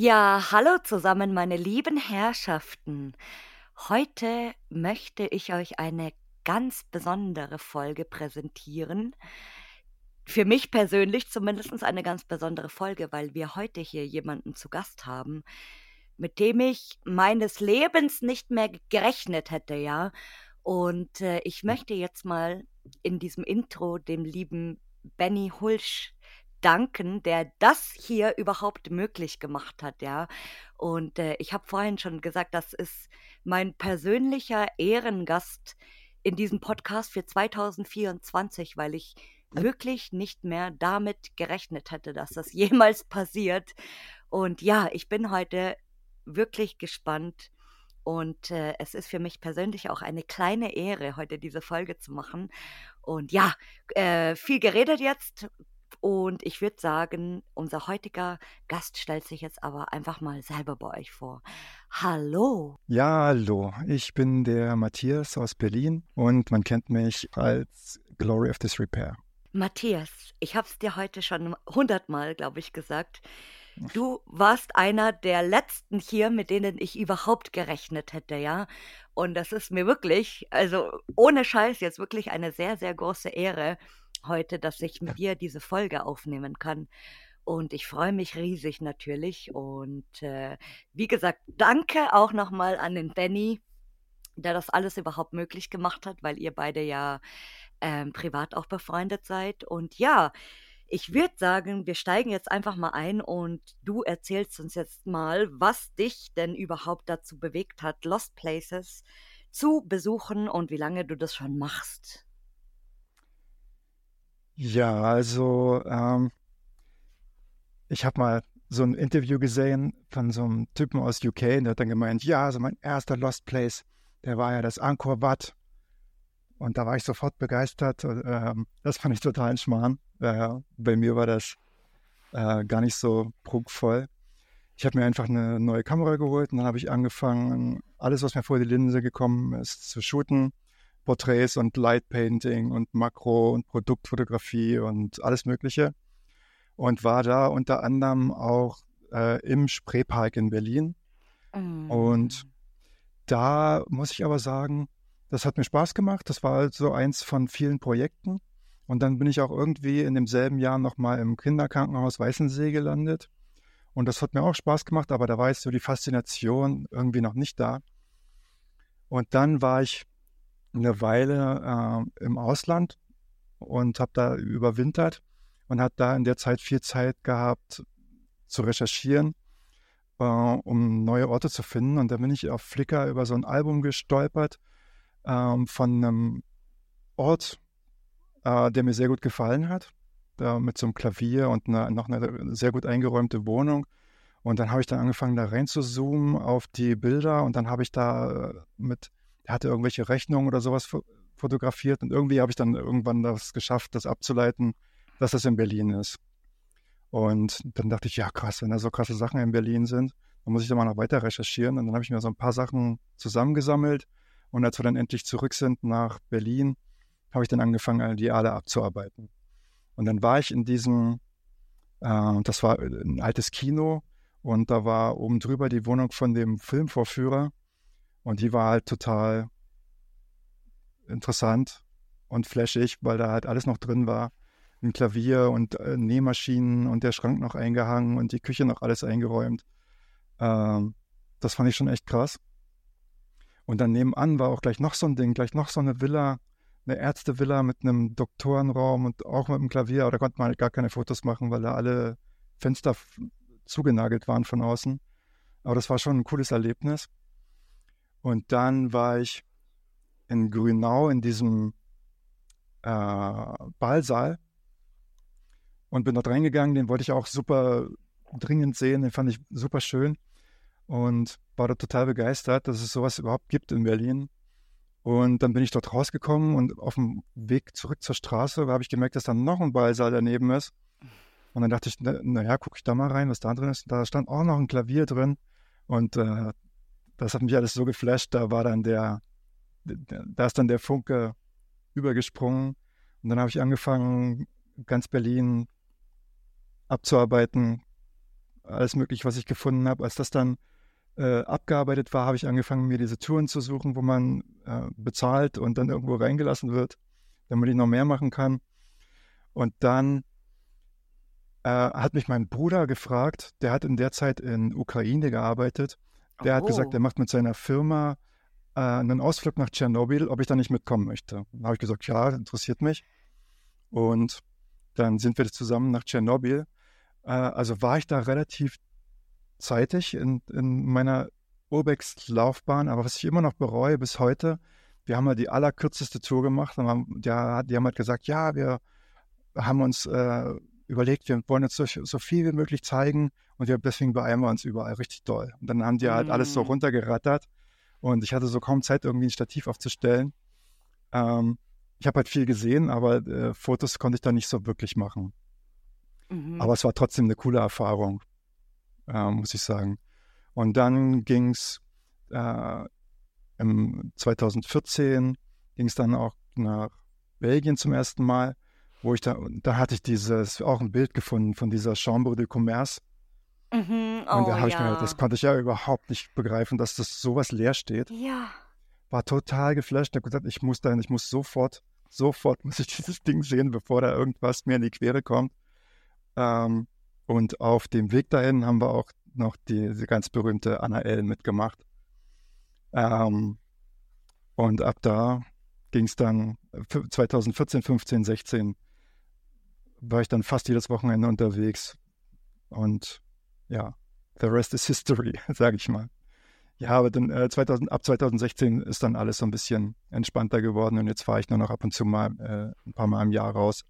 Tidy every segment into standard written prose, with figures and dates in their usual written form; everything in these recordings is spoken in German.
Ja, hallo zusammen, meine lieben Herrschaften. Heute möchte ich euch eine ganz besondere Folge präsentieren. Für mich persönlich zumindest eine ganz besondere Folge, weil wir heute hier jemanden zu Gast haben, mit dem ich meines Lebens nicht mehr gerechnet hätte, ja. Und ich möchte jetzt mal in diesem Intro dem lieben Benny Hulsch danken, der das hier überhaupt möglich gemacht hat, ja. Und ich habe vorhin schon gesagt, das ist mein persönlicher Ehrengast in diesem Podcast für 2024, weil ich wirklich nicht mehr damit gerechnet hätte, dass das jemals passiert. Und ja, ich bin heute wirklich gespannt und es ist für mich persönlich auch eine kleine Ehre, heute diese Folge zu machen. Und ja, viel geredet jetzt und ich würde sagen, unser heutiger Gast stellt sich jetzt aber einfach mal selber bei euch vor. Hallo. Ja, hallo, ich bin der Matthias aus Berlin und man kennt mich als Glory of Disrepair. Matthias, ich habe es dir heute schon 100-mal, glaube ich, gesagt. Du warst einer der Letzten hier, mit denen ich überhaupt gerechnet hätte, ja? Und das ist mir wirklich, also ohne Scheiß jetzt wirklich eine sehr, sehr große Ehre heute, dass ich mit dir diese Folge aufnehmen kann. Und ich freue mich riesig natürlich. Und wie gesagt, danke auch nochmal an den Benny, der das alles überhaupt möglich gemacht hat, weil ihr beide ja privat auch befreundet seid. Und ja, ich würde sagen, wir steigen jetzt einfach mal ein und du erzählst uns jetzt mal, was dich denn überhaupt dazu bewegt hat, Lost Places zu besuchen und wie lange du das schon machst. Ja, also ich habe mal so ein Interview gesehen von so einem Typen aus UK, der hat dann gemeint, ja, also mein erster Lost Place, der war ja das Angkor Wat. Und da war ich sofort begeistert. Das fand ich total ein Schmarrn. Bei mir war das gar nicht so prunkvoll. Ich habe mir einfach eine neue Kamera geholt und dann habe ich angefangen, alles, was mir vor die Linse gekommen ist, zu shooten. Porträts und Light Painting und Makro- und Produktfotografie und alles Mögliche. Und war da unter anderem auch im Spreepark in Berlin. Und Mm. da muss ich aber sagen, das hat mir Spaß gemacht. Das war halt so eins von vielen Projekten. Und dann bin ich auch irgendwie in demselben Jahr nochmal im Kinderkrankenhaus Weißensee gelandet. Und das hat mir auch Spaß gemacht, aber da war jetzt so die Faszination irgendwie noch nicht da. Und dann war ich eine Weile im Ausland und habe da überwintert und habe da in der Zeit viel Zeit gehabt zu recherchieren, um neue Orte zu finden. Und da bin ich auf Flickr über so ein Album gestolpert von einem Ort, der mir sehr gut gefallen hat, da mit so einem Klavier und noch eine sehr gut eingeräumte Wohnung. Und dann habe ich dann angefangen, da rein zu zoomen auf die Bilder und dann habe ich da er hatte irgendwelche Rechnungen oder sowas fotografiert und irgendwie habe ich dann irgendwann das geschafft, das abzuleiten, dass das in Berlin ist. Und dann dachte ich, ja krass, wenn da so krasse Sachen in Berlin sind, dann muss ich da mal noch weiter recherchieren. Und dann habe ich mir so ein paar Sachen zusammengesammelt und als wir dann endlich zurück sind nach Berlin, habe ich dann angefangen, die alle abzuarbeiten. Und dann war ich in das war ein altes Kino und da war oben drüber die Wohnung von dem Filmvorführer und die war halt total interessant und flashig, weil da halt alles noch drin war. Ein Klavier und Nähmaschinen und der Schrank noch eingehangen und die Küche noch alles eingeräumt. Das fand ich schon echt krass. Und dann nebenan war auch gleich noch so ein Ding, gleich noch so eine Villa, eine Ärztevilla mit einem Doktorenraum und auch mit einem Klavier. Aber da konnte man halt gar keine Fotos machen, weil da alle Fenster zugenagelt waren von außen. Aber das war schon ein cooles Erlebnis. Und dann war ich in Grünau in diesem Ballsaal und bin dort reingegangen. Den wollte ich auch super dringend sehen. Den fand ich super schön und war da total begeistert, dass es sowas überhaupt gibt in Berlin. Und dann bin ich dort rausgekommen und auf dem Weg zurück zur Straße habe ich gemerkt, dass da noch ein Ballsaal daneben ist. Und dann dachte ich, naja, gucke ich da mal rein, was da drin ist. Da stand auch noch ein Klavier drin. Und das hat mich alles so geflasht. Da ist dann der Funke übergesprungen. Und dann habe ich angefangen, ganz Berlin abzuarbeiten alles Mögliche, was ich gefunden habe. Als das dann abgearbeitet war, habe ich angefangen, mir diese Touren zu suchen, wo man bezahlt und dann irgendwo reingelassen wird, damit ich noch mehr machen kann. Und dann hat mich mein Bruder gefragt, der hat in der Zeit in Ukraine gearbeitet. Der hat gesagt, er Oh. macht mit seiner Firma einen Ausflug nach Tschernobyl, ob ich da nicht mitkommen möchte. Dann habe ich gesagt, ja, interessiert mich. Und dann sind wir zusammen nach Tschernobyl. Also war ich da relativ zeitig in meiner Urbex-Laufbahn, aber was ich immer noch bereue bis heute, wir haben ja die allerkürzeste Tour gemacht und die haben halt gesagt, ja, wir haben uns überlegt, wir wollen jetzt so viel wie möglich zeigen und deswegen beeilen wir uns überall richtig doll. Und dann haben die halt alles so Mm. runtergerattert und ich hatte so kaum Zeit, irgendwie ein Stativ aufzustellen. Ich habe halt viel gesehen, aber Fotos konnte ich da nicht so wirklich machen. Mhm. Aber es war trotzdem eine coole Erfahrung, muss ich sagen. Und dann ging es im 2014 ging es dann auch nach Belgien zum ersten Mal, wo ich da hatte ich auch ein Bild gefunden von dieser Chambre de Commerce. Mhm. Und Oh da habe ich mir, das ja. konnte ich ja überhaupt nicht begreifen, dass das sowas leer steht. Ja. War total geflasht. Ich habe gesagt, ich muss sofort muss ich dieses Ding sehen, bevor da irgendwas mir in die Quere kommt. Ähm, und auf dem Weg dahin haben wir auch noch diese ganz berühmte Anna Ellen mitgemacht. Ähm, und ab da ging es dann 2014, 15, 16 war ich dann fast jedes Wochenende unterwegs. Und ja, the rest is history, sage ich mal. Ja, aber dann ab 2016 ist dann alles so ein bisschen entspannter geworden und jetzt fahre ich nur noch ab und zu mal ein paar Mal im Jahr raus.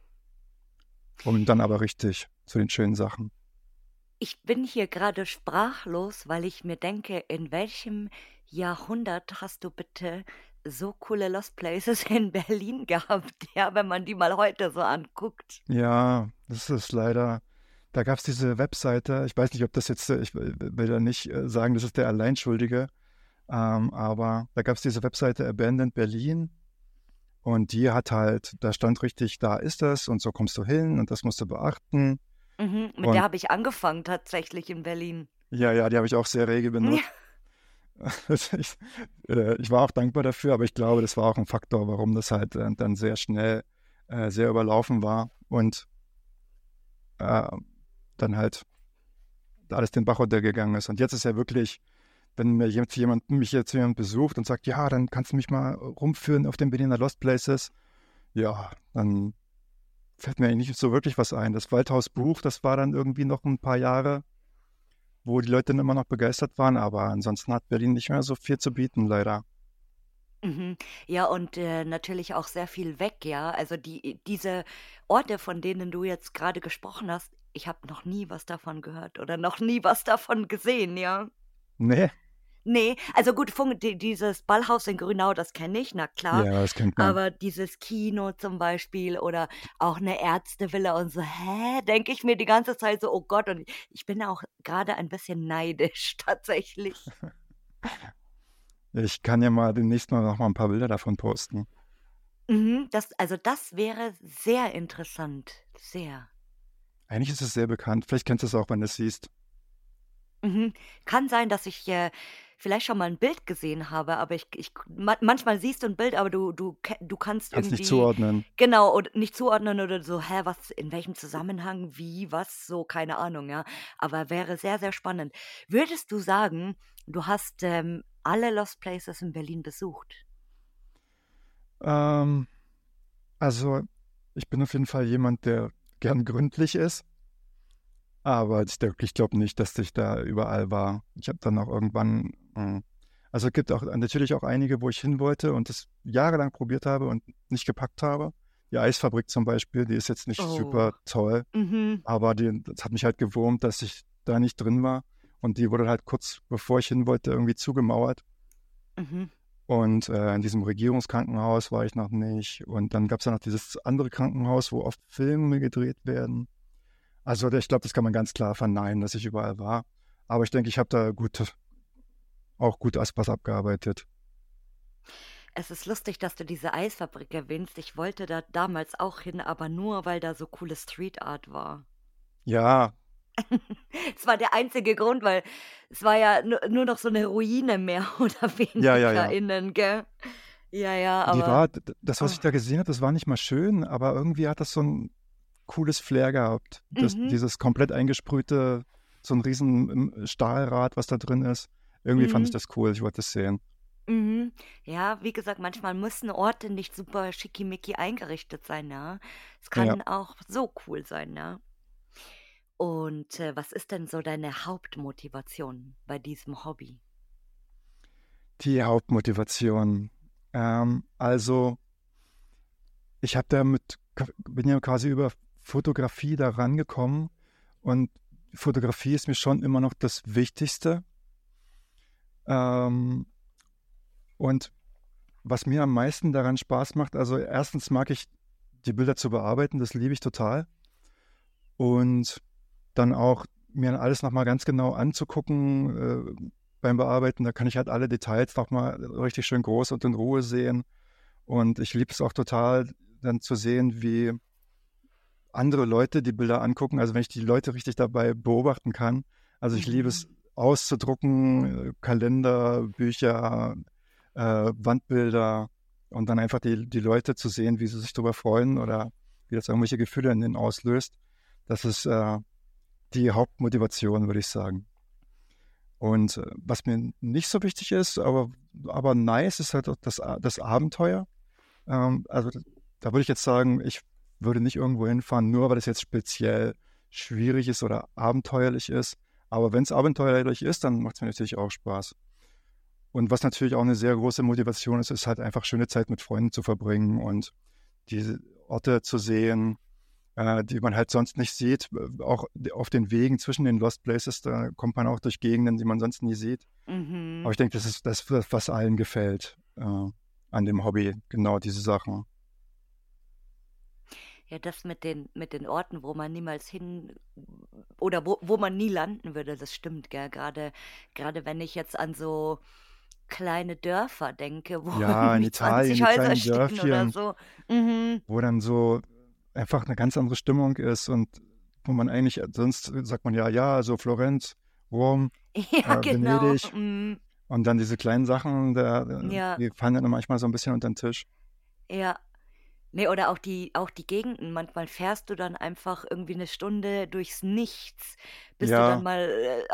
Und dann aber richtig zu den schönen Sachen. Ich bin hier gerade sprachlos, weil ich mir denke, in welchem Jahrhundert hast du bitte so coole Lost Places in Berlin gehabt, ja, wenn man die mal heute so anguckt. Ja, das ist leider, da gab es diese Webseite, ich weiß nicht, ob das jetzt, ich will da nicht sagen, das ist der Alleinschuldige, aber da gab es diese Webseite Abandoned Berlin und die hat halt, da stand richtig, da ist das und so kommst du hin und das musst du beachten. Mhm, mit der Und habe ich angefangen tatsächlich in Berlin. ja, die habe ich auch sehr rege Ja. benutzt. Ich, ich war auch dankbar dafür, aber ich glaube, das war auch ein Faktor, warum das halt dann sehr schnell sehr überlaufen war und äh, dann halt alles den Bach runtergegangen ist. Und jetzt ist ja wirklich, wenn mich jetzt jemand besucht und sagt, ja, dann kannst du mich mal rumführen auf den Berliner Lost Places, ja, dann fällt mir eigentlich nicht so wirklich was ein. Das Waldhaus Buch, das war dann irgendwie noch ein paar Jahre, wo die Leute dann immer noch begeistert waren, aber ansonsten hat Berlin nicht mehr so viel zu bieten, leider. Mhm. Ja, und natürlich auch sehr viel weg, ja. Also diese Orte, von denen du jetzt gerade gesprochen hast, ich habe noch nie was davon gehört oder noch nie was davon gesehen, ja. Nee, Nee, also gut, dieses Ballhaus in Grünau, das kenne ich, na klar. ja, das kennt man. Aber dieses Kino zum Beispiel oder auch eine Ärztevilla und so, hä? Denke ich mir die ganze Zeit so, oh Gott, und ich bin auch gerade ein bisschen neidisch tatsächlich. Ich kann ja mal demnächst noch mal ein paar Bilder davon posten. Mhm, also das wäre sehr interessant, sehr. Eigentlich ist es sehr bekannt. Vielleicht kennst du es auch, wenn du es siehst. Mhm. Kann sein, dass ich, vielleicht schon mal ein Bild gesehen habe, aber manchmal siehst du ein Bild, aber du kannst Kannst nicht irgendwie zuordnen. genau, oder nicht zuordnen oder so: „Hä, was in welchem Zusammenhang, wie, was?“ So, keine Ahnung, ja. Aber wäre sehr, sehr spannend. Würdest du sagen, du hast, alle Lost Places in Berlin besucht? Ähm, also, ich bin auf jeden Fall jemand, der gern gründlich ist, aber ich glaube nicht, dass ich da überall war. Ich habe dann auch irgendwann, also es gibt auch natürlich auch einige, wo ich hin wollte und das jahrelang probiert habe und nicht gepackt habe. Die Eisfabrik zum Beispiel, die ist jetzt nicht super Oh. toll, Mhm, aber das hat mich halt gewurmt, dass ich da nicht drin war und die wurde halt kurz bevor ich hin wollte irgendwie zugemauert. mhm. Und in diesem Regierungskrankenhaus war ich noch nicht. Und dann gab es ja noch dieses andere Krankenhaus, wo oft Filme gedreht werden. Also ich glaube, das kann man ganz klar verneinen, dass ich überall war. Aber ich denke, ich habe da auch gut was abgearbeitet. Es ist lustig, dass du diese Eisfabrik erwähnst. Ich wollte da damals auch hin, aber nur, weil da so coole Street Art war. Ja, Es war der einzige Grund, weil es war ja nur noch so 'ne Ruine mehr oder Ja, ja, weniger ja. innen, gell? Ja, ja, Die aber war das, was oh, ich da gesehen habe, das war nicht mal schön, aber irgendwie hat das so 'n cooles Flair gehabt. mhm, Dieses komplett eingesprühte, so 'n riesen, Stahlrad, was da drin ist. Irgendwie fand ich mhm, das cool, ich wollte das sehen. mhm. Ja, wie gesagt, manchmal müssen Orte nicht super schickimicki eingerichtet sein, ja? Es Ja. kann auch so cool sein, ja? Und, was ist denn so deine Hauptmotivation bei diesem Hobby? Die Hauptmotivation. Also, ich habe damit bin ja quasi über Fotografie da rangekommen und Fotografie ist mir schon immer noch das Wichtigste. Ähm, und was mir am meisten daran Spaß macht, also erstens mag ich die Bilder zu bearbeiten, das liebe ich total. Und dann auch mir alles nochmal ganz genau anzugucken beim Bearbeiten. Da kann ich halt alle Details nochmal richtig schön groß und in Ruhe sehen. Und ich liebe es auch total, dann zu sehen, wie andere Leute die Bilder angucken. Also wenn ich die Leute richtig dabei beobachten kann. Also ich liebe es Mhm. auszudrucken, Kalender, Bücher, Wandbilder und dann einfach die Leute zu sehen, wie sie sich darüber freuen oder wie das irgendwelche Gefühle in ihnen auslöst. Das ist die Hauptmotivation, würde ich sagen. Und was mir nicht so wichtig ist, aber nice, ist halt auch das Abenteuer. Also da würde ich jetzt sagen, ich würde nicht irgendwo hinfahren, nur weil es jetzt speziell schwierig ist oder abenteuerlich ist. Aber wenn es abenteuerlich ist, dann macht es mir natürlich auch Spaß. Und was natürlich auch eine sehr große Motivation ist, ist halt einfach schöne Zeit mit Freunden zu verbringen und diese Orte zu sehen, die man halt sonst nicht sieht. Auch auf den Wegen zwischen den Lost Places, da kommt man auch durch Gegenden, die man sonst nie sieht. Aber Mhm. ich denke, das ist das, was allen gefällt an dem Hobby, genau diese Sachen. Ja, das mit den Orten, wo man niemals hin oder wo man nie landen würde, das stimmt, gell? Grade wenn ich jetzt an so kleine Dörfer denke, wo Ja, in irgendwie Italien, 20 die Häuser kleinen stehen oder Dörfchen, so. Mhm. wo dann so einfach eine ganz andere Stimmung ist und wo man eigentlich, sonst sagt man ja, ja, so Florenz, Rom, Ja, genau. Venedig Mhm. und dann diese kleinen Sachen, Ja, die fallen dann manchmal so ein bisschen unter den Tisch. ja. Ne, oder auch die Gegenden. Manchmal fährst du dann einfach irgendwie 'ne Stunde durchs Nichts, bis du dann Ja, mal,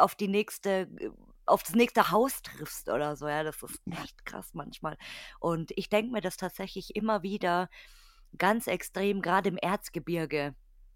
auf das nächste Haus triffst oder so, ja. Das ist echt krass manchmal. Und ich denke mir das tatsächlich immer wieder ganz extrem, grade im Erzgebirge,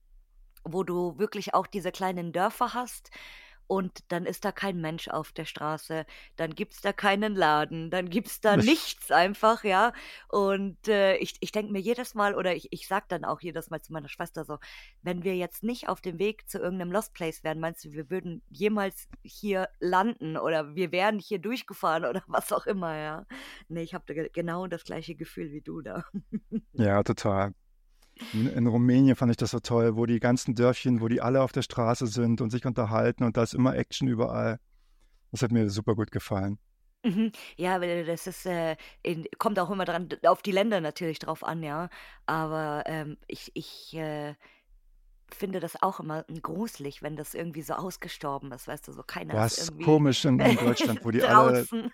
wo du wirklich auch diese kleinen Dörfer hast und dann ist da kein Mensch auf der Straße, dann gibt's da keinen Laden, dann gibt's da nichts einfach, ja? Und, ich denke mir jedes Mal oder ich sage dann auch jedes Mal zu meiner Schwester so: „Wenn wir jetzt nicht auf dem Weg zu irgend 'nem Lost Place wären, meinst du, wir würden jemals hier landen oder wir wären hier durchgefahren oder was auch immer“, ja? Ne, ich habe da genau das gleiche Gefühl wie du da. ja, total. In Rumänien fand ich das so toll, wo die ganzen Dörfchen, wo die alle auf der Straße sind und sich unterhalten und da ist immer Action überall. Das hat mir super gut gefallen. Mhm. Ja, weil das ist, kommt auch immer dran auf die Länder natürlich drauf an, ja. Aber, ich finde das auch immer, gruselig, wenn das irgendwie so ausgestorben ist, weißt du, so keiner Boah, ist es ist irgendwie komisch in Deutschland, wo die alle. draußen.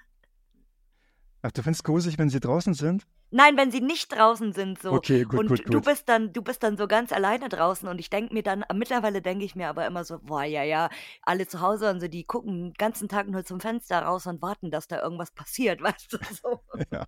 Ach, du findest gruselig, wenn sie draußen sind? Nein, wenn sie nicht draußen sind so Okay, gut, und gut, du gut. bist dann du bist dann so ganz alleine draußen und ich denke mir dann mittlerweile denke ich mir aber immer so: „Boah, ja, ja, alle zu Hause und so, die gucken 'n ganzen Tag nur zum Fenster raus und warten, dass da irgendwas passiert“, weißt du, so. Ja.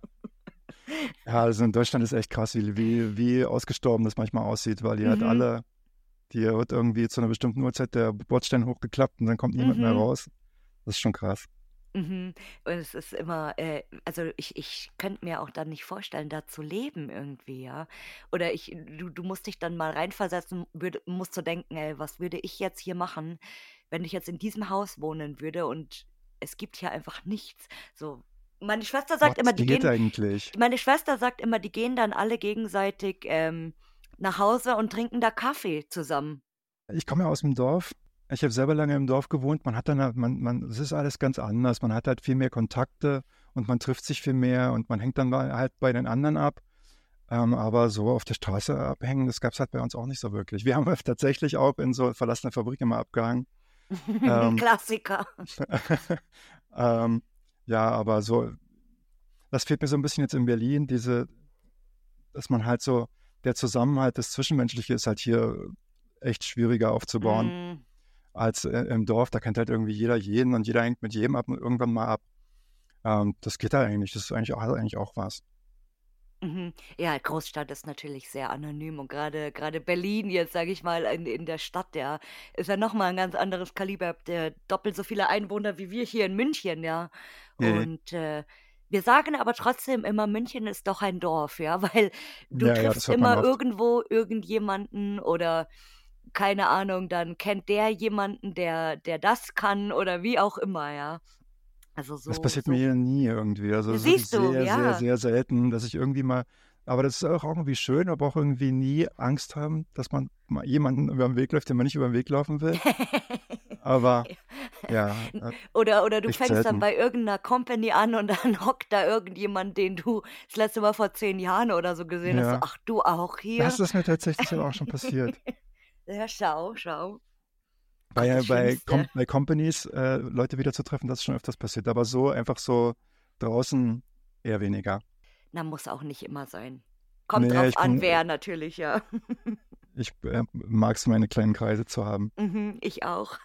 Ja, also in Deutschland ist echt krass, wie ausgestorben das manchmal aussieht, weil die halt Mhm, alle, die wird irgendwie zu einer bestimmten Uhrzeit der Bordstein hochgeklappt und dann kommt niemand mehr mhm. raus. Das ist schon krass. Mhm. Und es ist immer, also ich könnte mir auch dann nicht vorstellen, da zu leben irgendwie, ja. Oder du musst dich dann mal reinversetzen, musst so denken: „Ey, was würde ich jetzt hier machen, wenn ich jetzt in diesem Haus wohnen würde und es gibt hier einfach nichts?“ So, meine Schwester sagt immer, Was geht eigentlich? die gehen dann alle gegenseitig, nach Hause und trinken da Kaffee zusammen. Ich komme ja aus dem Dorf. Ich habe selber lange im Dorf gewohnt. Man hat dann halt es ist alles ganz anders. Man hat halt viel mehr Kontakte und man trifft sich viel mehr und man hängt dann mal halt bei den anderen ab. Aber so auf der Straße abhängen, das gab es halt bei uns auch nicht so wirklich. Wir haben tatsächlich auch in so verlassene Fabriken immer abgehangen. Ähm, Klassiker. ähm, ja, aber so, das fehlt mir so ein bisschen jetzt in Berlin, dass man halt so, der Zusammenhalt, das Zwischenmenschliche ist halt hier echt schwieriger aufzubauen Mm, als im Dorf. Da kennt halt irgendwie jeder jeden und jeder hängt mit jedem irgendwann mal ab. Das geht halt eigentlich, das ist eigentlich auch was. mhm. Ja, Großstadt ist natürlich sehr anonym und gerade Berlin jetzt, sage ich mal, in der Stadt, ja, ist ja noch mal 'n ganz anderes Kaliber. Habt ihr doppelt so viele Einwohner wie wir hier in München, ja. Mhm. Und, wir sagen aber trotzdem immer, München ist doch ein Dorf, ja, weil du Ja, ja, das triffst hört man immer oft. irgendwo irgendjemanden oder keine Ahnung, dann kennt der jemanden, der das kann oder wie auch immer, ja. Also, Das so passiert mir so hier nie irgendwie. Also, ja, das ist wirklich siehst du, sehr, sehr, ja. sehr selten, dass ich irgendwie mal, aber das ist auch irgendwie schön, aber auch irgendwie nie Angst haben, dass man mal jemanden über den Weg läuft, den man nicht über den Weg laufen will. Aber ja, Oder du echt fängst dann selten. bei irgendeiner Company an und dann hockt da irgendjemand, den du das letzte Mal vor 10 Jahren oder so gesehen hast, so: Ja, „Ach, du auch das hier?“ ist mir tatsächlich aber auch schon passiert. Ja, schau, schau. Gott, Bei, das bei, Schlimmste. bei Companies Leute wiederzutreffen, das ist schon öfters passiert. Aber so einfach so draußen eher weniger. Na, muss auch nicht immer sein. Kommt Nee, drauf an, wer natürlich, ja. ich mag es, meine kleinen Kreise zu haben. Mhm, ich auch.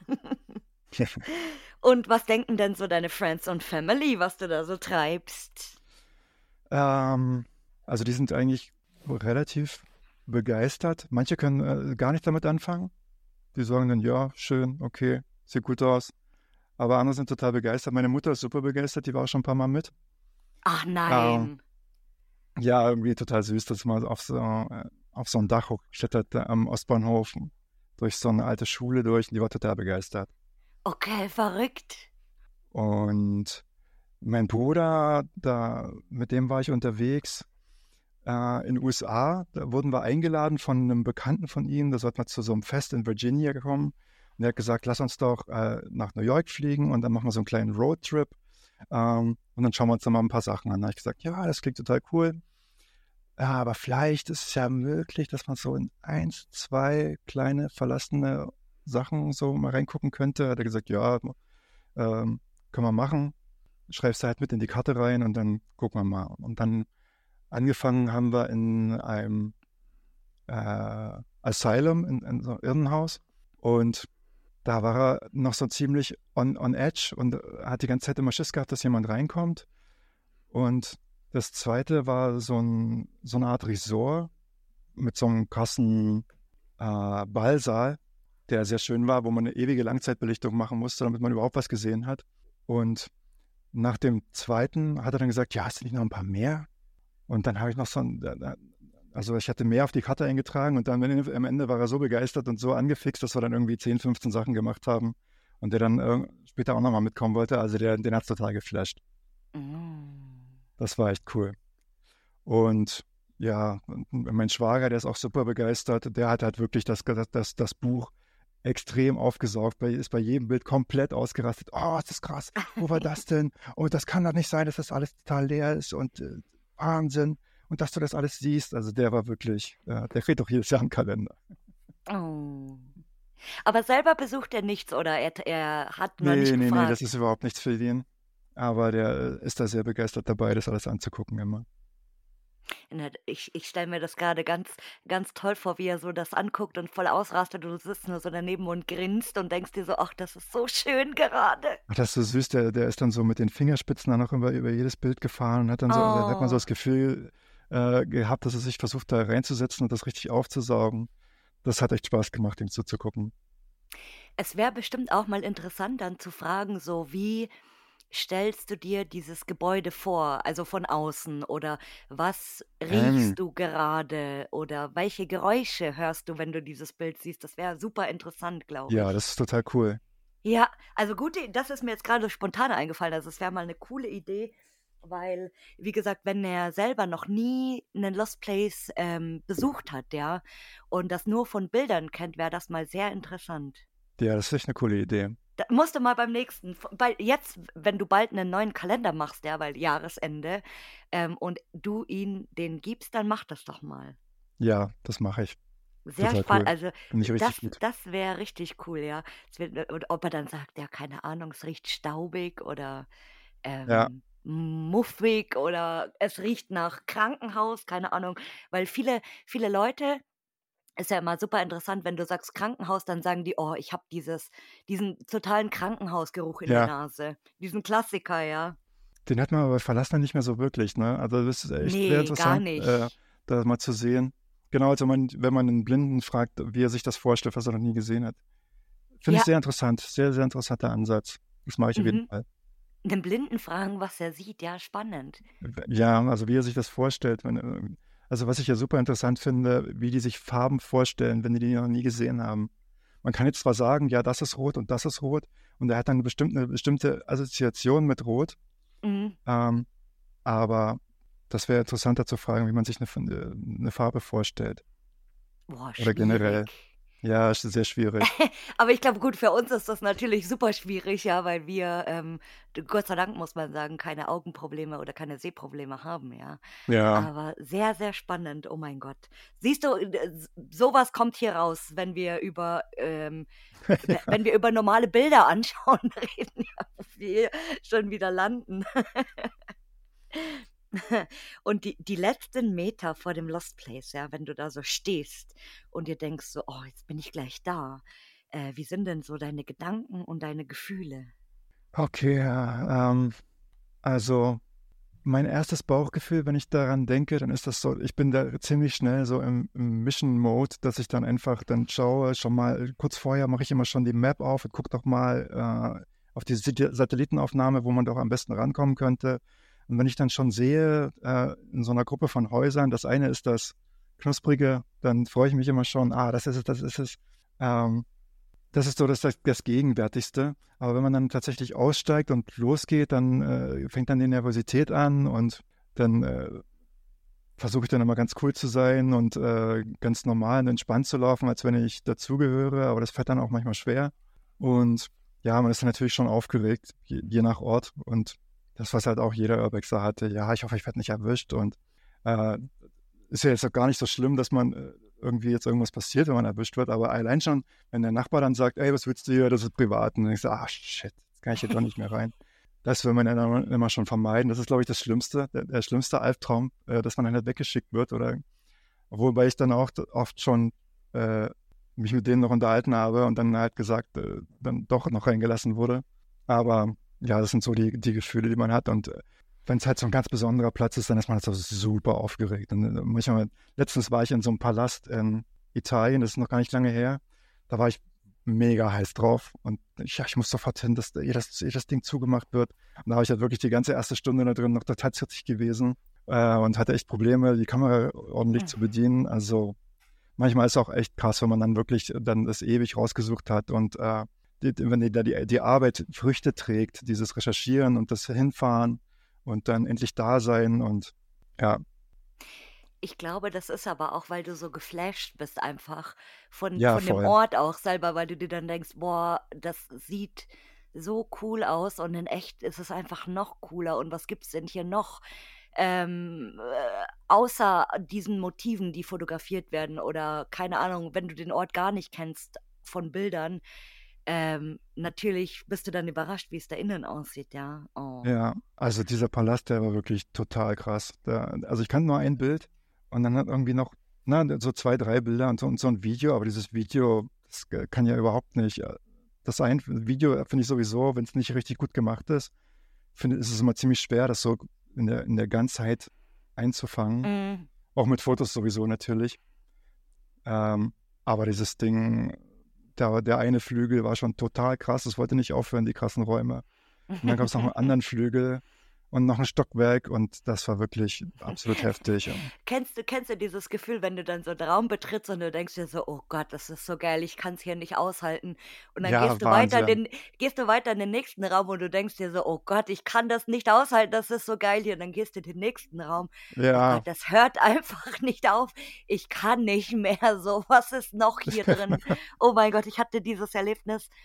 Und was denken denn so deine Friends und Family, was du da so treibst? Ähm, also die sind eigentlich relativ begeistert. Manche können gar nicht damit anfangen. Die sagen dann, ja, schön, okay, sieht gut aus. Aber andere sind total begeistert. Meine Mutter ist super begeistert, die war auch schon ein paar Mal mit. Ach Ähm, nein. ja, irgendwie total süß, dass man auf so ein Dach hochklettert am Ostbahnhof durch so eine alte Schule durch. Und die war total begeistert. Okay, verrückt. Und mein Bruder, mit dem war ich unterwegs in den USA. Da wurden wir eingeladen von einem Bekannten von ihm. Da sollten wir zu so einem Fest in Virginia kommen. Und er hat gesagt, lass uns doch nach New York fliegen und dann machen wir so einen kleinen Roadtrip. Und dann schauen wir uns da mal ein paar Sachen an. Da habe ich gesagt, ja, das klingt total cool. Ja, aber vielleicht ist es ja möglich, dass man so in eins, zwei kleine verlassene Sachen so mal reingucken könnte. Hat er gesagt, ja, können wir machen. Schreibst du halt mit in die Karte rein und dann gucken wir mal. Und dann angefangen haben wir in einem Asylum, in so einem Irrenhaus. Und da war er noch so ziemlich on edge und hat die ganze Zeit immer Schiss gehabt, dass jemand reinkommt. Und das zweite war so eine Art Resort mit so einem krassen Ballsaal, der sehr schön war, wo man eine ewige Langzeitbelichtung machen musste, damit man überhaupt was gesehen hat. Und nach dem zweiten hat er dann gesagt, ja, hast du nicht noch ein paar mehr? Und dann habe ich noch also ich hatte mehr auf die Karte eingetragen und dann am Ende war er so begeistert und so angefixt, dass wir dann irgendwie 10, 15 Sachen gemacht haben und der dann später auch nochmal mitkommen wollte. Also den hat es total geflasht. Mm. Das war echt cool. Und ja, und mein Schwager, der ist auch super begeistert, der hat halt wirklich das Buch extrem aufgesaugt, ist bei jedem Bild komplett ausgerastet. Oh, ist das krass, wo war das denn? Und das kann doch nicht sein, dass das alles total leer ist und Wahnsinn. Und dass du das alles siehst, also der war wirklich, der kriegt doch jedes Jahr einen Kalender. Oh. Aber selber besucht er nichts oder er hat nur nicht Nee, nee, nee, das gefragt? ist überhaupt nichts für den. Aber der ist da sehr begeistert dabei, das alles anzugucken immer. Na, ich stelle mir das gerade ganz toll vor, wie er so das anguckt und voll ausrastet und du sitzt nur so daneben und grinst und denkst dir so: „Ach, das ist so schön gerade.“ Ach, das ist so süß, der ist dann so mit den Fingerspitzen dann noch über jedes Bild gefahren und hat dann so, da hat man so Oh. das Gefühl gehabt, dass er sich versucht, da reinzusetzen und das richtig aufzusaugen. Das hat echt Spaß gemacht, ihm zuzugucken. Es wäre bestimmt auch mal interessant, dann zu fragen, so: „Wie stellst du dir dieses Gebäude vor, also von außen oder was Ähm, riechst du gerade oder welche Geräusche hörst du, wenn du dieses Bild siehst?“ Das wäre super interessant, glaube ja, ich. das ist total cool. Ja, also das ist mir jetzt gerade spontan eingefallen. Also, es wäre mal eine coole Idee, weil, wie gesagt, wenn er selber noch nie 'nen Lost Place, besucht hat, ja, und das nur von Bildern kennt, wäre das mal sehr interessant. Ja, das ist echt eine coole Idee. musst du mal beim nächsten, jetzt, wenn du bald einen neuen Kalender machst, ja, weil Jahresende, und du ihn den gibst, dann mach das doch mal. Ja, das mache ich. Sehr Total spannend, cool. also Finde ich richtig gut. das wäre richtig cool, ja. Und ob er dann sagt, ja, keine Ahnung, es riecht staubig oder Ja, muffig oder es riecht nach Krankenhaus, keine Ahnung, weil viele Leute, ist ja immer super interessant, wenn du sagst Krankenhaus, dann sagen die: „Oh, ich habe diesen totalen Krankenhausgeruch in der ja. Nase.“ Diesen Klassiker, ja. Den hat man aber bei Verlassen nicht mehr so wirklich, ne? Also das ist echt sehr Ne, gar interessant, nicht. da mal zu sehen. Genau, also wenn man einen Blinden fragt, wie er sich das vorstellt, was er noch nie gesehen hat. Finde ich Ja, sehr interessant, sehr, sehr interessanter Ansatz. Das mache ich auf jeden mhm. Fall. 'Nem Blinden fragen, was er sieht, ja, spannend. Ja, also wie er sich das vorstellt. Also was ich ja super interessant finde, wie die sich Farben vorstellen, wenn die noch nie gesehen haben. Man kann jetzt zwar sagen, ja, das ist rot und das ist rot, und er hat dann eine bestimmte Assoziation mit Rot, Mhm. ähm, aber das wäre interessanter zu fragen, wie man sich eine Farbe vorstellt. Boah, Oder generell. schwierig. Ja, ist sehr schwierig. Aber ich glaube, gut, für uns ist das natürlich super schwierig, ja, weil wir, Gott sei Dank muss man sagen, keine Augenprobleme oder keine Sehprobleme haben, ja. Ja, Aber sehr, sehr spannend, oh mein Gott. Siehst du, so was kommt hier raus, wenn wir über, wenn wir über normale Bilder anschauen reden, ja, wo wir schon wieder landen. Und die letzten Meter vor dem Lost Place, ja, wenn du da so stehst und dir denkst so: „Oh, jetzt bin ich gleich da.“ wie sind denn so deine Gedanken und deine Gefühle? okay, ja, also mein erstes Bauchgefühl, wenn ich daran denke, dann ist das so, ich bin da ziemlich schnell so im Mission-Mode, dass ich dann einfach dann schaue, schon mal kurz vorher mache ich immer schon die Map auf und gucke doch mal auf die Satellitenaufnahme, wo man doch am besten rankommen könnte. Und wenn ich dann schon sehe, in so einer Gruppe von Häusern, das eine ist das Knusprige, dann freue ich mich immer schon, das ist es, das ist es. Ähm, Das ist so das Gegenwärtigste. Aber wenn man dann tatsächlich aussteigt und losgeht, dann fängt dann die Nervosität an, und dann versuche ich dann immer ganz cool zu sein und ganz normal und entspannt zu laufen, als wenn ich dazugehöre. Aber das fällt dann auch manchmal schwer. Und ja, man ist dann natürlich schon aufgeregt, je nach Ort. Und das, was halt auch jeder Urbexer hatte, ja, ich hoffe, ich werde nicht erwischt. Und äh, ist ja jetzt auch gar nicht so schlimm, dass man irgendwie jetzt irgendwas passiert, wenn man erwischt wird. Aber allein schon, wenn der Nachbar dann sagt, ey, was willst du hier, das ist privat. Und dann denkst du, shit, jetzt kann ich hier doch nicht mehr rein. Das will man ja dann immer schon vermeiden. Das ist, glaube ich, das Schlimmste, der schlimmste Albtraum, dass man dann halt weggeschickt wird. Wobei ich dann auch oft schon mich mit denen noch unterhalten habe und dann halt gesagt, dann doch noch reingelassen wurde. Aber ja, das sind so die Gefühle, die man hat. Und wenn es halt so ein ganz besonderer Platz ist, dann ist man halt so super aufgeregt. Und letztens war ich in so einem Palast in Italien, das ist noch gar nicht lange her. Da war ich mega heiß drauf, und ich muss sofort hin, dass das Ding zugemacht wird. Und da habe ich halt wirklich die ganze erste Stunde da drin noch tatsächlich gewesen und hatte echt Probleme, die Kamera ordentlich zu Mhm. bedienen. Also manchmal ist es auch echt krass, wenn man dann wirklich dann das ewig rausgesucht hat, und wenn die Arbeit Früchte trägt, dieses Recherchieren und das Hinfahren und dann endlich da sein, und ja, Ich glaube, das ist aber auch, weil du so geflasht bist einfach ja, von dem voll. Ort auch selber, weil du dir dann denkst: „Boah, das sieht so cool aus und in echt ist es einfach noch cooler und was gibt's denn hier noch, außer diesen Motiven, die fotografiert werden“ oder keine Ahnung, wenn du den Ort gar nicht kennst von Bildern, natürlich bist du dann überrascht, wie es da innen aussieht, ja. Oh. Ja, also dieser Palast, der war wirklich total krass. Also ich kannte nur ein Bild, und dann hat irgendwie noch, so 2, 3 Bilder und so ein Video, aber dieses Video, das kann ja überhaupt nicht. Das ein Video finde ich sowieso, wenn es nicht richtig gut gemacht ist, ist es immer ziemlich schwer, das so in der Ganzheit einzufangen. Mhm. Auch mit Fotos sowieso natürlich. Ähm, aber dieses Ding, der eine Flügel war schon total krass. Es wollte nicht aufhören, die krassen Räume. Und dann gab es noch einen anderen Flügel und noch ein Stockwerk, und das war wirklich absolut heftig. Kennst du dieses Gefühl, wenn du dann so 'n Raum betrittst und du denkst dir so: „Oh Gott, das ist so geil, ich kann's hier nicht aushalten.“ Und dann Ja, Wahnsinn. gehst du weiter in den nächsten Raum und du denkst dir so: „Oh Gott, ich kann das nicht aushalten, das ist so geil hier.“ Und dann gehst du in den nächsten Raum. „Oh Gott, Ja, das hört einfach nicht auf. Ich kann nicht mehr so. Was ist noch hier drin?“ Oh mein Gott, ich hatte dieses Erlebnis,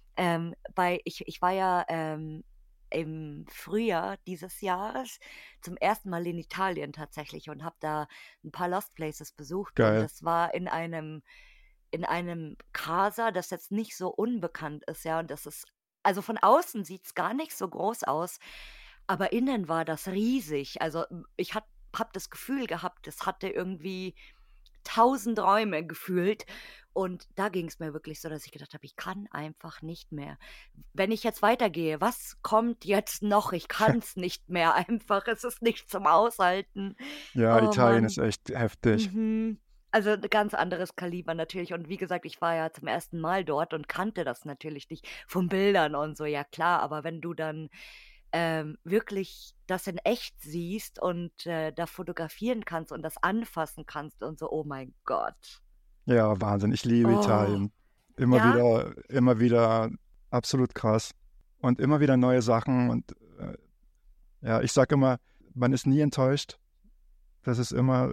Ich war ja im Frühjahr dieses Jahres zum ersten Mal in Italien tatsächlich und habe da ein paar Lost Places besucht und Geil. das war in einem Casa, das jetzt nicht so unbekannt ist, ja, und das ist, also von außen sieht es gar nicht so groß aus, aber innen war das riesig. Also ich hab das Gefühl gehabt, es hatte irgendwie 1000 Räume gefühlt. Und da ging es mir wirklich so, dass ich gedacht habe, ich kann einfach nicht mehr. Wenn ich jetzt weitergehe, was kommt jetzt noch? Ich kann es nicht mehr einfach. Es ist nicht zum Aushalten. Ja, Oh Italien ist Mann. echt heftig. Mhm. Also ein ganz anderes Kaliber natürlich. Und wie gesagt, ich war ja zum ersten Mal dort und kannte das natürlich nicht von Bildern und so, ja klar. Aber wenn du dann wirklich das in echt siehst und da fotografieren kannst und das anfassen kannst und so, oh mein Gott. Ja, Wahnsinn. Ich liebe Oh, Italien. ja, Immer wieder absolut krass. Und immer wieder neue Sachen. Und ja, ich sage immer, man ist nie enttäuscht. Das ist immer,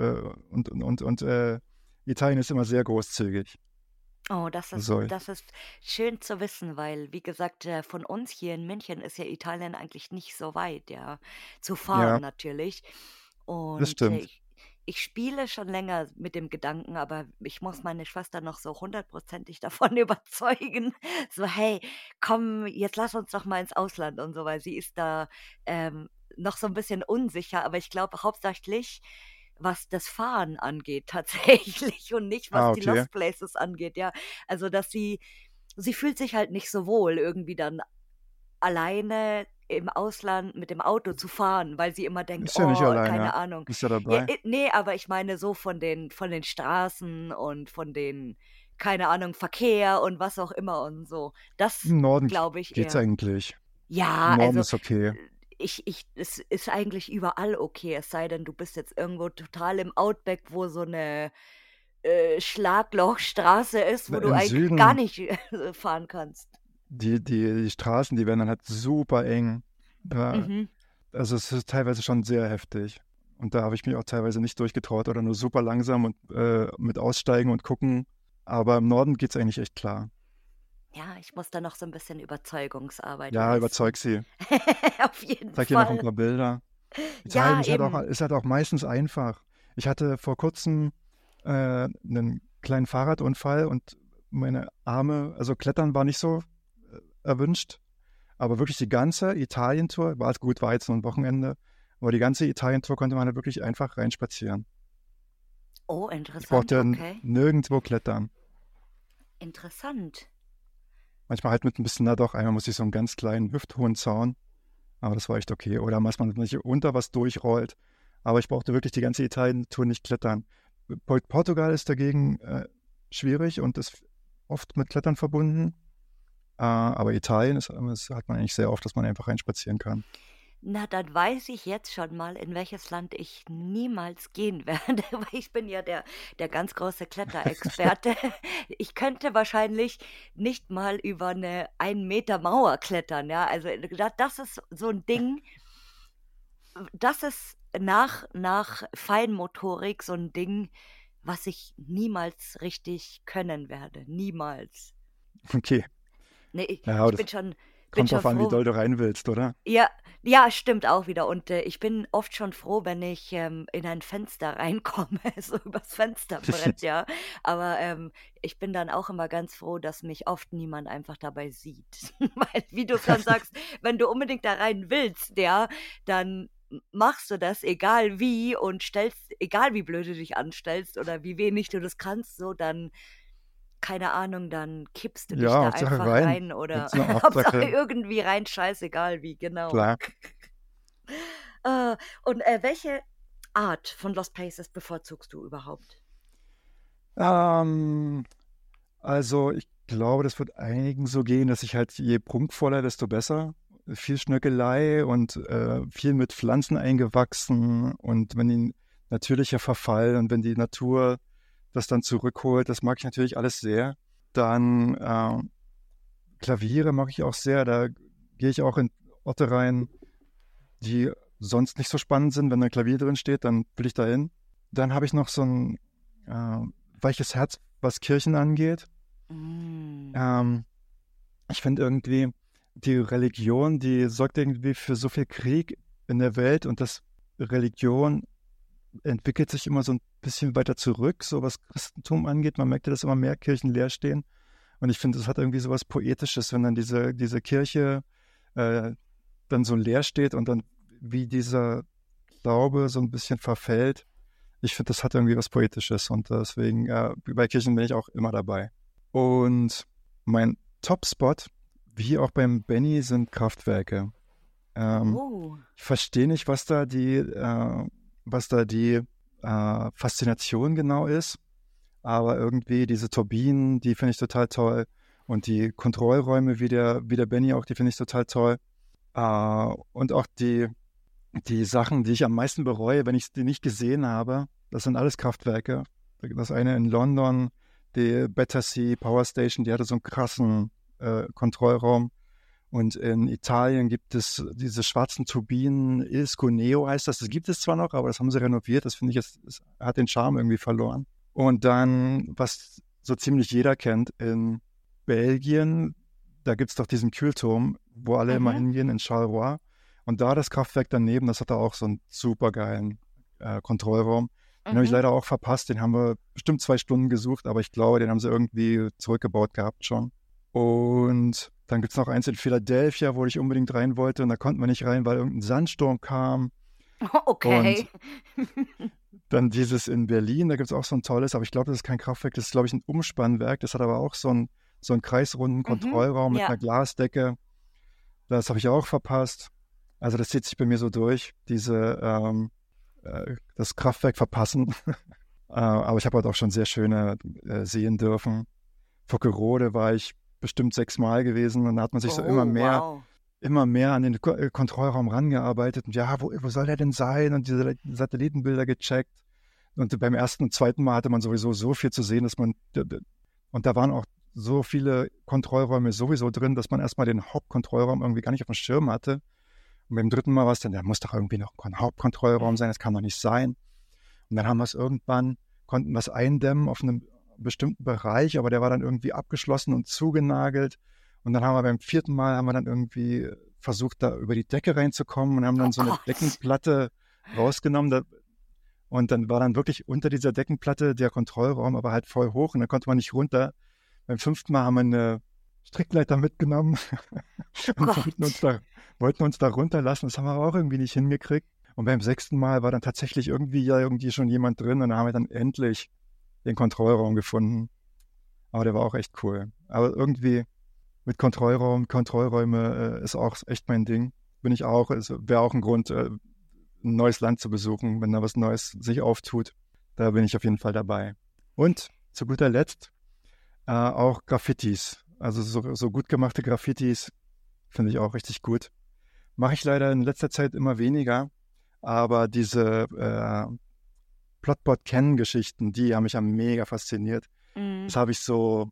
Italien ist immer sehr großzügig. oh, Also, das ist schön zu wissen, weil, wie gesagt, von uns hier in München ist ja Italien eigentlich nicht so weit, ja, zu ja, fahren natürlich. das Und stimmt. ich spiele schon länger mit dem Gedanken, aber ich muss meine Schwester noch so hundertprozentig davon überzeugen. So, hey, komm, jetzt lass uns doch mal ins Ausland und so, weil sie ist da noch so ein bisschen unsicher, aber ich glaube hauptsächlich, was das Fahren angeht tatsächlich und nicht, was Ah, die okay. Lost Places angeht, ja. Also, dass sie fühlt sich halt nicht so wohl, irgendwie dann alleine im Ausland mit dem Auto zu fahren, weil sie immer denkt: Ist ja nicht „Oh, alleine. keine Ahnung." Ist ja Ja, dabei. ne, aber ich meine so von den Straßen und von den, keine Ahnung, Verkehr und was auch immer und so. Das Im Norden glaube ich geht's eher. eigentlich. Im Ja, Norden also, ist okay. es ist eigentlich überall okay, es sei denn, du bist jetzt irgendwo total im Outback, wo so 'ne, Schlaglochstraße ist, wo du Im eigentlich gar Süden, nicht fahren kannst. die Straßen, die werden dann halt super eng. Ja, Mhm. also es ist teilweise schon sehr heftig. Und da habe ich mich auch teilweise nicht durchgetraut oder nur super langsam und mit aussteigen und gucken. Aber im Norden geht's eigentlich echt klar. Ja, ich muss da noch so 'n bisschen Überzeugungsarbeit Ja, leisten. überzeug sie. Auf jeden Zeig dir noch ein Fall. paar Bilder. Italien Ja, eben. ist halt auch meistens einfach. Ich hatte vor kurzem 'nen kleinen Fahrradunfall und meine Arme, also Klettern war nicht so erwünscht, aber wirklich die ganze Italientour war jetzt nur 'n Wochenende, aber die ganze Italientour konnte man halt wirklich einfach reinspazieren. Oh, Ich interessant, brauchte okay. nirgendwo klettern. Interessant. Manchmal halt mit ein bisschen, na doch, einmal musste ich so einen ganz kleinen hüfthohen Zaun, aber das war echt okay. Oder dass man nicht unter was durchrollt. Aber ich brauchte wirklich die ganze Italien-Tour nicht klettern. Portugal ist dagegen schwierig und ist oft mit Klettern verbunden. Aber Italien das hat man eigentlich sehr oft, dass man einfach reinspazieren kann. Na, dann weiß ich jetzt schon mal, in welches Land ich niemals gehen werde, weil ich bin ja der ganz große Kletterexperte. Ich könnte wahrscheinlich nicht mal über 'ne 1 Meter Mauer klettern, ja? Also, das ist so 'n Ding, das ist nach Feinmotorik so 'n Ding, was ich niemals richtig können werde, niemals. Okay. Ne, Ja, aber ich das bin kommt schon drauf an, wie froh. doll du rein willst, oder? Ja, ja, stimmt auch wieder. Und, ich bin oft schon froh, wenn ich, in ein Fenster reinkomme, so übers Fensterbrett, ja. Aber, ich bin dann auch immer ganz froh, dass mich oft niemand einfach dabei sieht. Weil, wie du schon sagst, wenn du unbedingt da rein willst, ja, dann machst du das, egal wie, und stellst, egal wie blöd du dich anstellst oder wie wenig du das kannst, so, dann, keine Ahnung, dann kippst du dich Ja, da Hauptsache einfach rein. rein oder Hauptsache, Hauptsache Hauptsache irgendwie rein, scheißegal wie, genau. klar. Und, welche Art von Lost Places bevorzugst du überhaupt? Ähm, Also, ich glaube, das wird einigen so gehen, dass ich halt je prunkvoller, desto besser. Viel Schnörkelei und viel mit Pflanzen eingewachsen und wenn die natürlicher Verfall und wenn die Natur das dann zurückholt, das mag ich natürlich alles sehr. Dann Klaviere mag ich auch sehr, da gehe ich auch in Orte rein, die sonst nicht so spannend sind. Wenn da ein Klavier drin steht, dann will ich da hin. Dann habe ich noch so ein äh, weiches Herz, was Kirchen angeht. Hm. Ähm, ich finde irgendwie, die Religion, die sorgt irgendwie für so viel Krieg in der Welt und das Religion entwickelt sich immer so ein bisschen weiter zurück, so was Christentum angeht. Man merkt ja, dass immer mehr Kirchen leer stehen. Und ich finde, es hat irgendwie so was Poetisches, wenn dann diese Kirche äh, dann so leer steht und dann wie dieser Glaube so ein bisschen verfällt. Ich finde, das hat irgendwie was Poetisches und deswegen bei Kirchen bin ich auch immer dabei. Und mein Top-Spot, wie auch beim Benny, sind Kraftwerke. Oh. Ich verstehe nicht, was da die Faszination genau ist, aber irgendwie diese Turbinen, die finde ich total toll und die Kontrollräume wie der Benny auch, die finde ich total toll. Und auch die Sachen, die ich am meisten bereue, wenn ich die nicht gesehen habe, das sind alles Kraftwerke. Das eine in London, die Battersea Power Station, die hatte so einen krassen Kontrollraum. Und in Italien gibt es diese schwarzen Turbinen, Il Cuneo heißt das. Das gibt es zwar noch, aber das haben sie renoviert. Das finde ich jetzt, das hat den Charme irgendwie verloren. Und dann, was so ziemlich jeder kennt, in Belgien, da gibt es doch diesen Kühlturm, wo alle immer Mhm. hingehen, in Charleroi. Und da das Kraftwerk daneben, das hat da auch so einen super geilen Kontrollraum. Den habe ich Mhm. leider auch verpasst. Den haben wir bestimmt 2 Stunden gesucht, aber ich glaube, den haben sie irgendwie zurückgebaut gehabt schon. Und dann gibt es noch eins in Philadelphia, wo ich unbedingt rein wollte. Und da konnten wir nicht rein, weil irgendein Sandsturm kam. Und Okay. dann dieses in Berlin, da gibt es auch so ein tolles, aber ich glaube, das ist kein Kraftwerk, das ist, glaube ich, ein Umspannwerk. Das hat aber auch so einen kreisrunden Mhm. Kontrollraum mit Ja. einer Glasdecke. Das habe ich auch verpasst. Also das zieht sich bei mir so durch, das Kraftwerk verpassen. Aber ich habe halt auch schon sehr schöne sehen dürfen. Vockerode war ich bestimmt 6-mal gewesen und da hat man sich so Oh, wow. immer mehr an den Kontrollraum rangearbeitet. Und ja, wo soll der denn sein? Und diese Satellitenbilder gecheckt. Und beim ersten und zweiten Mal hatte man sowieso so viel zu sehen, dass und da waren auch so viele Kontrollräume sowieso drin, dass man erstmal den Hauptkontrollraum irgendwie gar nicht auf dem Schirm hatte. Und beim dritten Mal war es dann, da muss doch irgendwie noch ein Hauptkontrollraum sein, das kann doch nicht sein. Und dann haben wir es irgendwann, konnten wir es eindämmen auf einem bestimmten Bereich, aber der war dann irgendwie abgeschlossen und zugenagelt. Und dann haben wir beim vierten Mal haben wir dann irgendwie versucht, da über die Decke reinzukommen und haben Oh dann so eine Gott. Deckenplatte rausgenommen. Und dann war dann wirklich unter dieser Deckenplatte der Kontrollraum, aber halt voll hoch und dann konnte man nicht runter. Beim fünften Mal haben wir eine Strickleiter mitgenommen und Gott. wollten uns da runterlassen. Das haben wir aber auch irgendwie nicht hingekriegt. Und beim sechsten Mal war dann tatsächlich irgendwie schon jemand drin und dann haben wir dann endlich den Kontrollraum gefunden. Aber der war auch echt cool. Aber irgendwie mit Kontrollräume ist auch echt mein Ding. Bin ich auch, es wäre auch ein Grund, ein neues Land zu besuchen, wenn da was Neues sich auftut. Da bin ich auf jeden Fall dabei. Und zu guter Letzt auch Graffitis. Also so gut gemachte Graffitis finde ich auch richtig gut. Mache ich leider in letzter Zeit immer weniger, aber diese Plotbot-Ken-Geschichten, die haben mich ja mega fasziniert. Mhm. Das habe ich so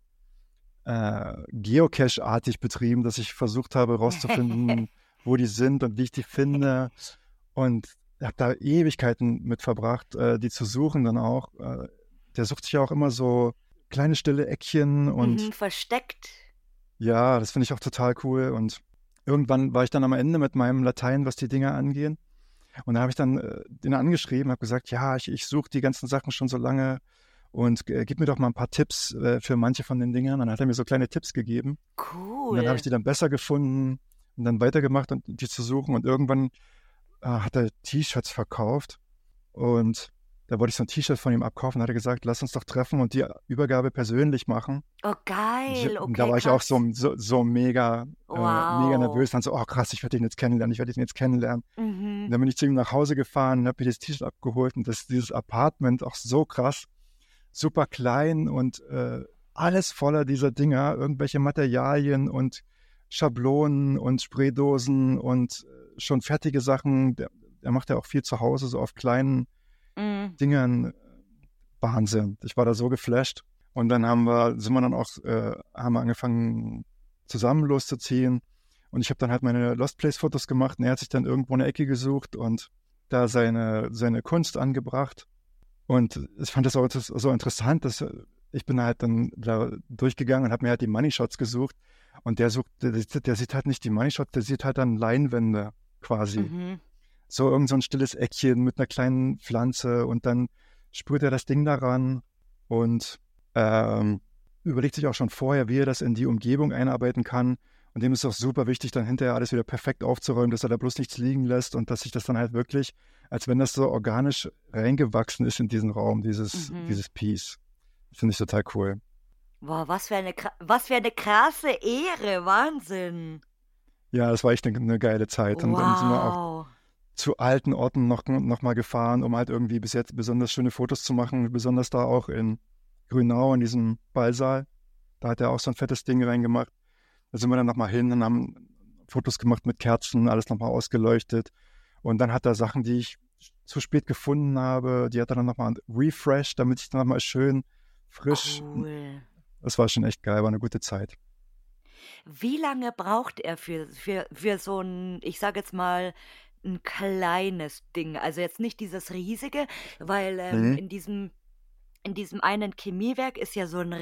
Geocache-artig betrieben, dass ich versucht habe herauszufinden, wo die sind und wie ich die finde. Und habe da Ewigkeiten mit verbracht, die zu suchen dann auch. Der sucht sich ja auch immer so kleine stille Eckchen und Mhm. Versteckt. ja, das finde ich auch total cool. Und irgendwann war ich dann am Ende mit meinem Latein, was die Dinger angehen. Und da habe ich dann den angeschrieben, habe gesagt, ja, ich suche die ganzen Sachen schon so lange und gib mir doch mal ein paar Tipps für manche von den Dingern. Dann hat er mir so kleine Tipps gegeben. Und dann habe ich Cool. die dann besser gefunden und dann weitergemacht und die zu suchen. Und irgendwann hat er T-Shirts verkauft und da wollte ich so ein T-Shirt von ihm abkaufen. Da hat er gesagt, lass uns doch treffen und die Übergabe persönlich machen. Oh, geil. Und da Okay, war ich auch krass. so mega Wow. nervös. Dann so, oh krass, ich werde ihn jetzt kennenlernen, ich werde ihn jetzt kennenlernen. Und Mhm. dann bin ich zu ihm nach Hause gefahren und habe mir das T-Shirt abgeholt und dieses Apartment auch so krass, super klein und alles voller dieser Dinger, irgendwelche Materialien und Schablonen und Spraydosen und schon fertige Sachen. Der macht ja auch viel zu Hause, so auf kleinen Mhm. Dingern. Wahnsinn. Ich war da so geflasht. Und dann sind wir dann auch, haben wir angefangen, zusammen loszuziehen. Und ich habe dann halt meine Lost Place Fotos gemacht und er hat sich dann irgendwo eine Ecke gesucht und da seine Kunst angebracht. Und ich fand das auch so interessant, dass ich bin halt dann da durchgegangen und habe mir halt die Money Shots gesucht. Und der sieht halt nicht die Money Shots, der sieht halt dann Leinwände quasi. Mhm. So irgend so ein stilles Eckchen mit einer kleinen Pflanze und dann sprüht er das Ding daran und ähm, überlegt sich auch schon vorher, wie er das in die Umgebung einarbeiten kann. Und dem ist auch super wichtig, dann hinterher alles wieder perfekt aufzuräumen, dass er da bloß nichts liegen lässt und dass sich das dann halt wirklich, als wenn das so organisch reingewachsen ist in diesen Raum, Mhm. dieses Piece. Finde ich total cool. Boah, was für eine krasse Ehre, Wahnsinn. Ja, das war echt eine geile Zeit. Und dann sind wir auch Wow. zu alten Orten noch mal gefahren, um halt irgendwie bis jetzt besonders schöne Fotos zu machen, besonders da auch in Grünau in diesem Ballsaal. Da hat er auch so ein fettes Ding reingemacht. Da sind wir dann nochmal hin und haben Fotos gemacht mit Kerzen, alles nochmal ausgeleuchtet. Und dann hat er Sachen, die ich zu spät gefunden habe, die hat er dann nochmal refreshed, damit ich dann nochmal schön frisch. Cool. Das war schon echt geil, war eine gute Zeit. Wie lange braucht er für so ein, ich sage jetzt mal, ein kleines Ding? Also jetzt nicht dieses riesige, weil Mhm. in diesem einen Chemiewerk ist ja so ein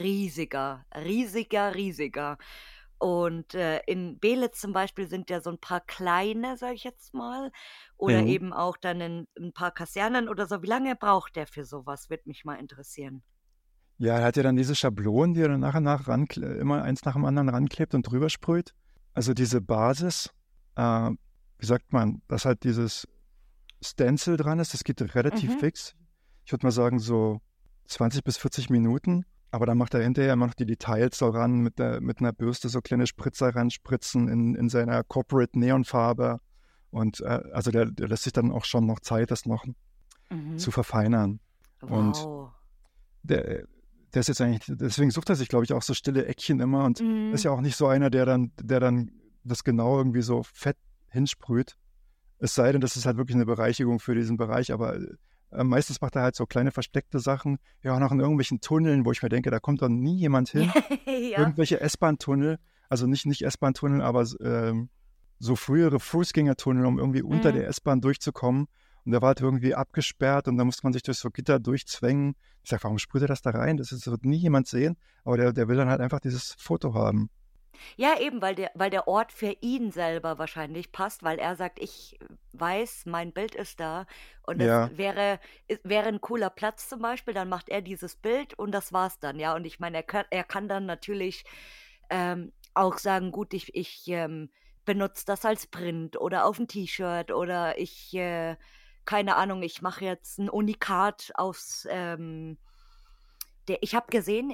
riesiger. Und in Belitz zum Beispiel sind ja so ein paar kleine, sage ich jetzt mal, oder Mhm. eben auch dann in ein paar Kasernen oder so. Wie lange braucht der für sowas? Wird mich mal interessieren. Ja, er hat ja dann diese Schablonen, die er dann nach und nach immer eins nach dem anderen ranklebt und drüber sprüht. Also diese Basis, äh, wie sagt man, dass halt dieses Stencil dran ist, das geht relativ Mhm. fix. Ich würde mal sagen so 20 bis 40 Minuten. Aber dann macht er hinterher immer noch die Details so ran, mit einer Bürste so kleine Spritzer ranspritzen in seiner Corporate Neonfarbe. Und also der lässt sich dann auch schon noch Zeit, das noch Mhm. zu verfeinern. Und Wow. der, der ist jetzt eigentlich, deswegen sucht er sich, glaube ich, auch so stille Eckchen immer und ist Mhm. ja auch nicht so einer, der dann das genau irgendwie so fett hinsprüht. Es sei denn, das ist halt wirklich eine Bereicherung für diesen Bereich, aber meistens macht er halt so kleine versteckte Sachen, ja, auch noch in irgendwelchen Tunneln, wo ich mir denke, da kommt doch nie jemand hin. Ja. Irgendwelche S-Bahn-Tunnel, also nicht S-Bahn-Tunnel, aber so frühere Fußgängertunnel, um irgendwie unter Mhm. der S-Bahn durchzukommen. Und der war halt irgendwie abgesperrt und da musste man sich durch so Gitter durchzwängen. Ich sag, warum sprüht er das da rein? Das wird nie jemand sehen, aber der will dann halt einfach dieses Foto haben. Ja, eben, weil der Ort für ihn selber wahrscheinlich passt, weil er sagt: „Ich weiß, mein Bild ist da und es Ja, wäre ein cooler Platz zum Beispiel, dann macht er dieses Bild und das war's dann, ja?“ Und ich meine, er kann dann natürlich, auch sagen: „Gut, ich benutze das als Print oder auf 'n T-Shirt oder keine Ahnung, ich mache jetzt ein Unikat aufs, ich habe gesehen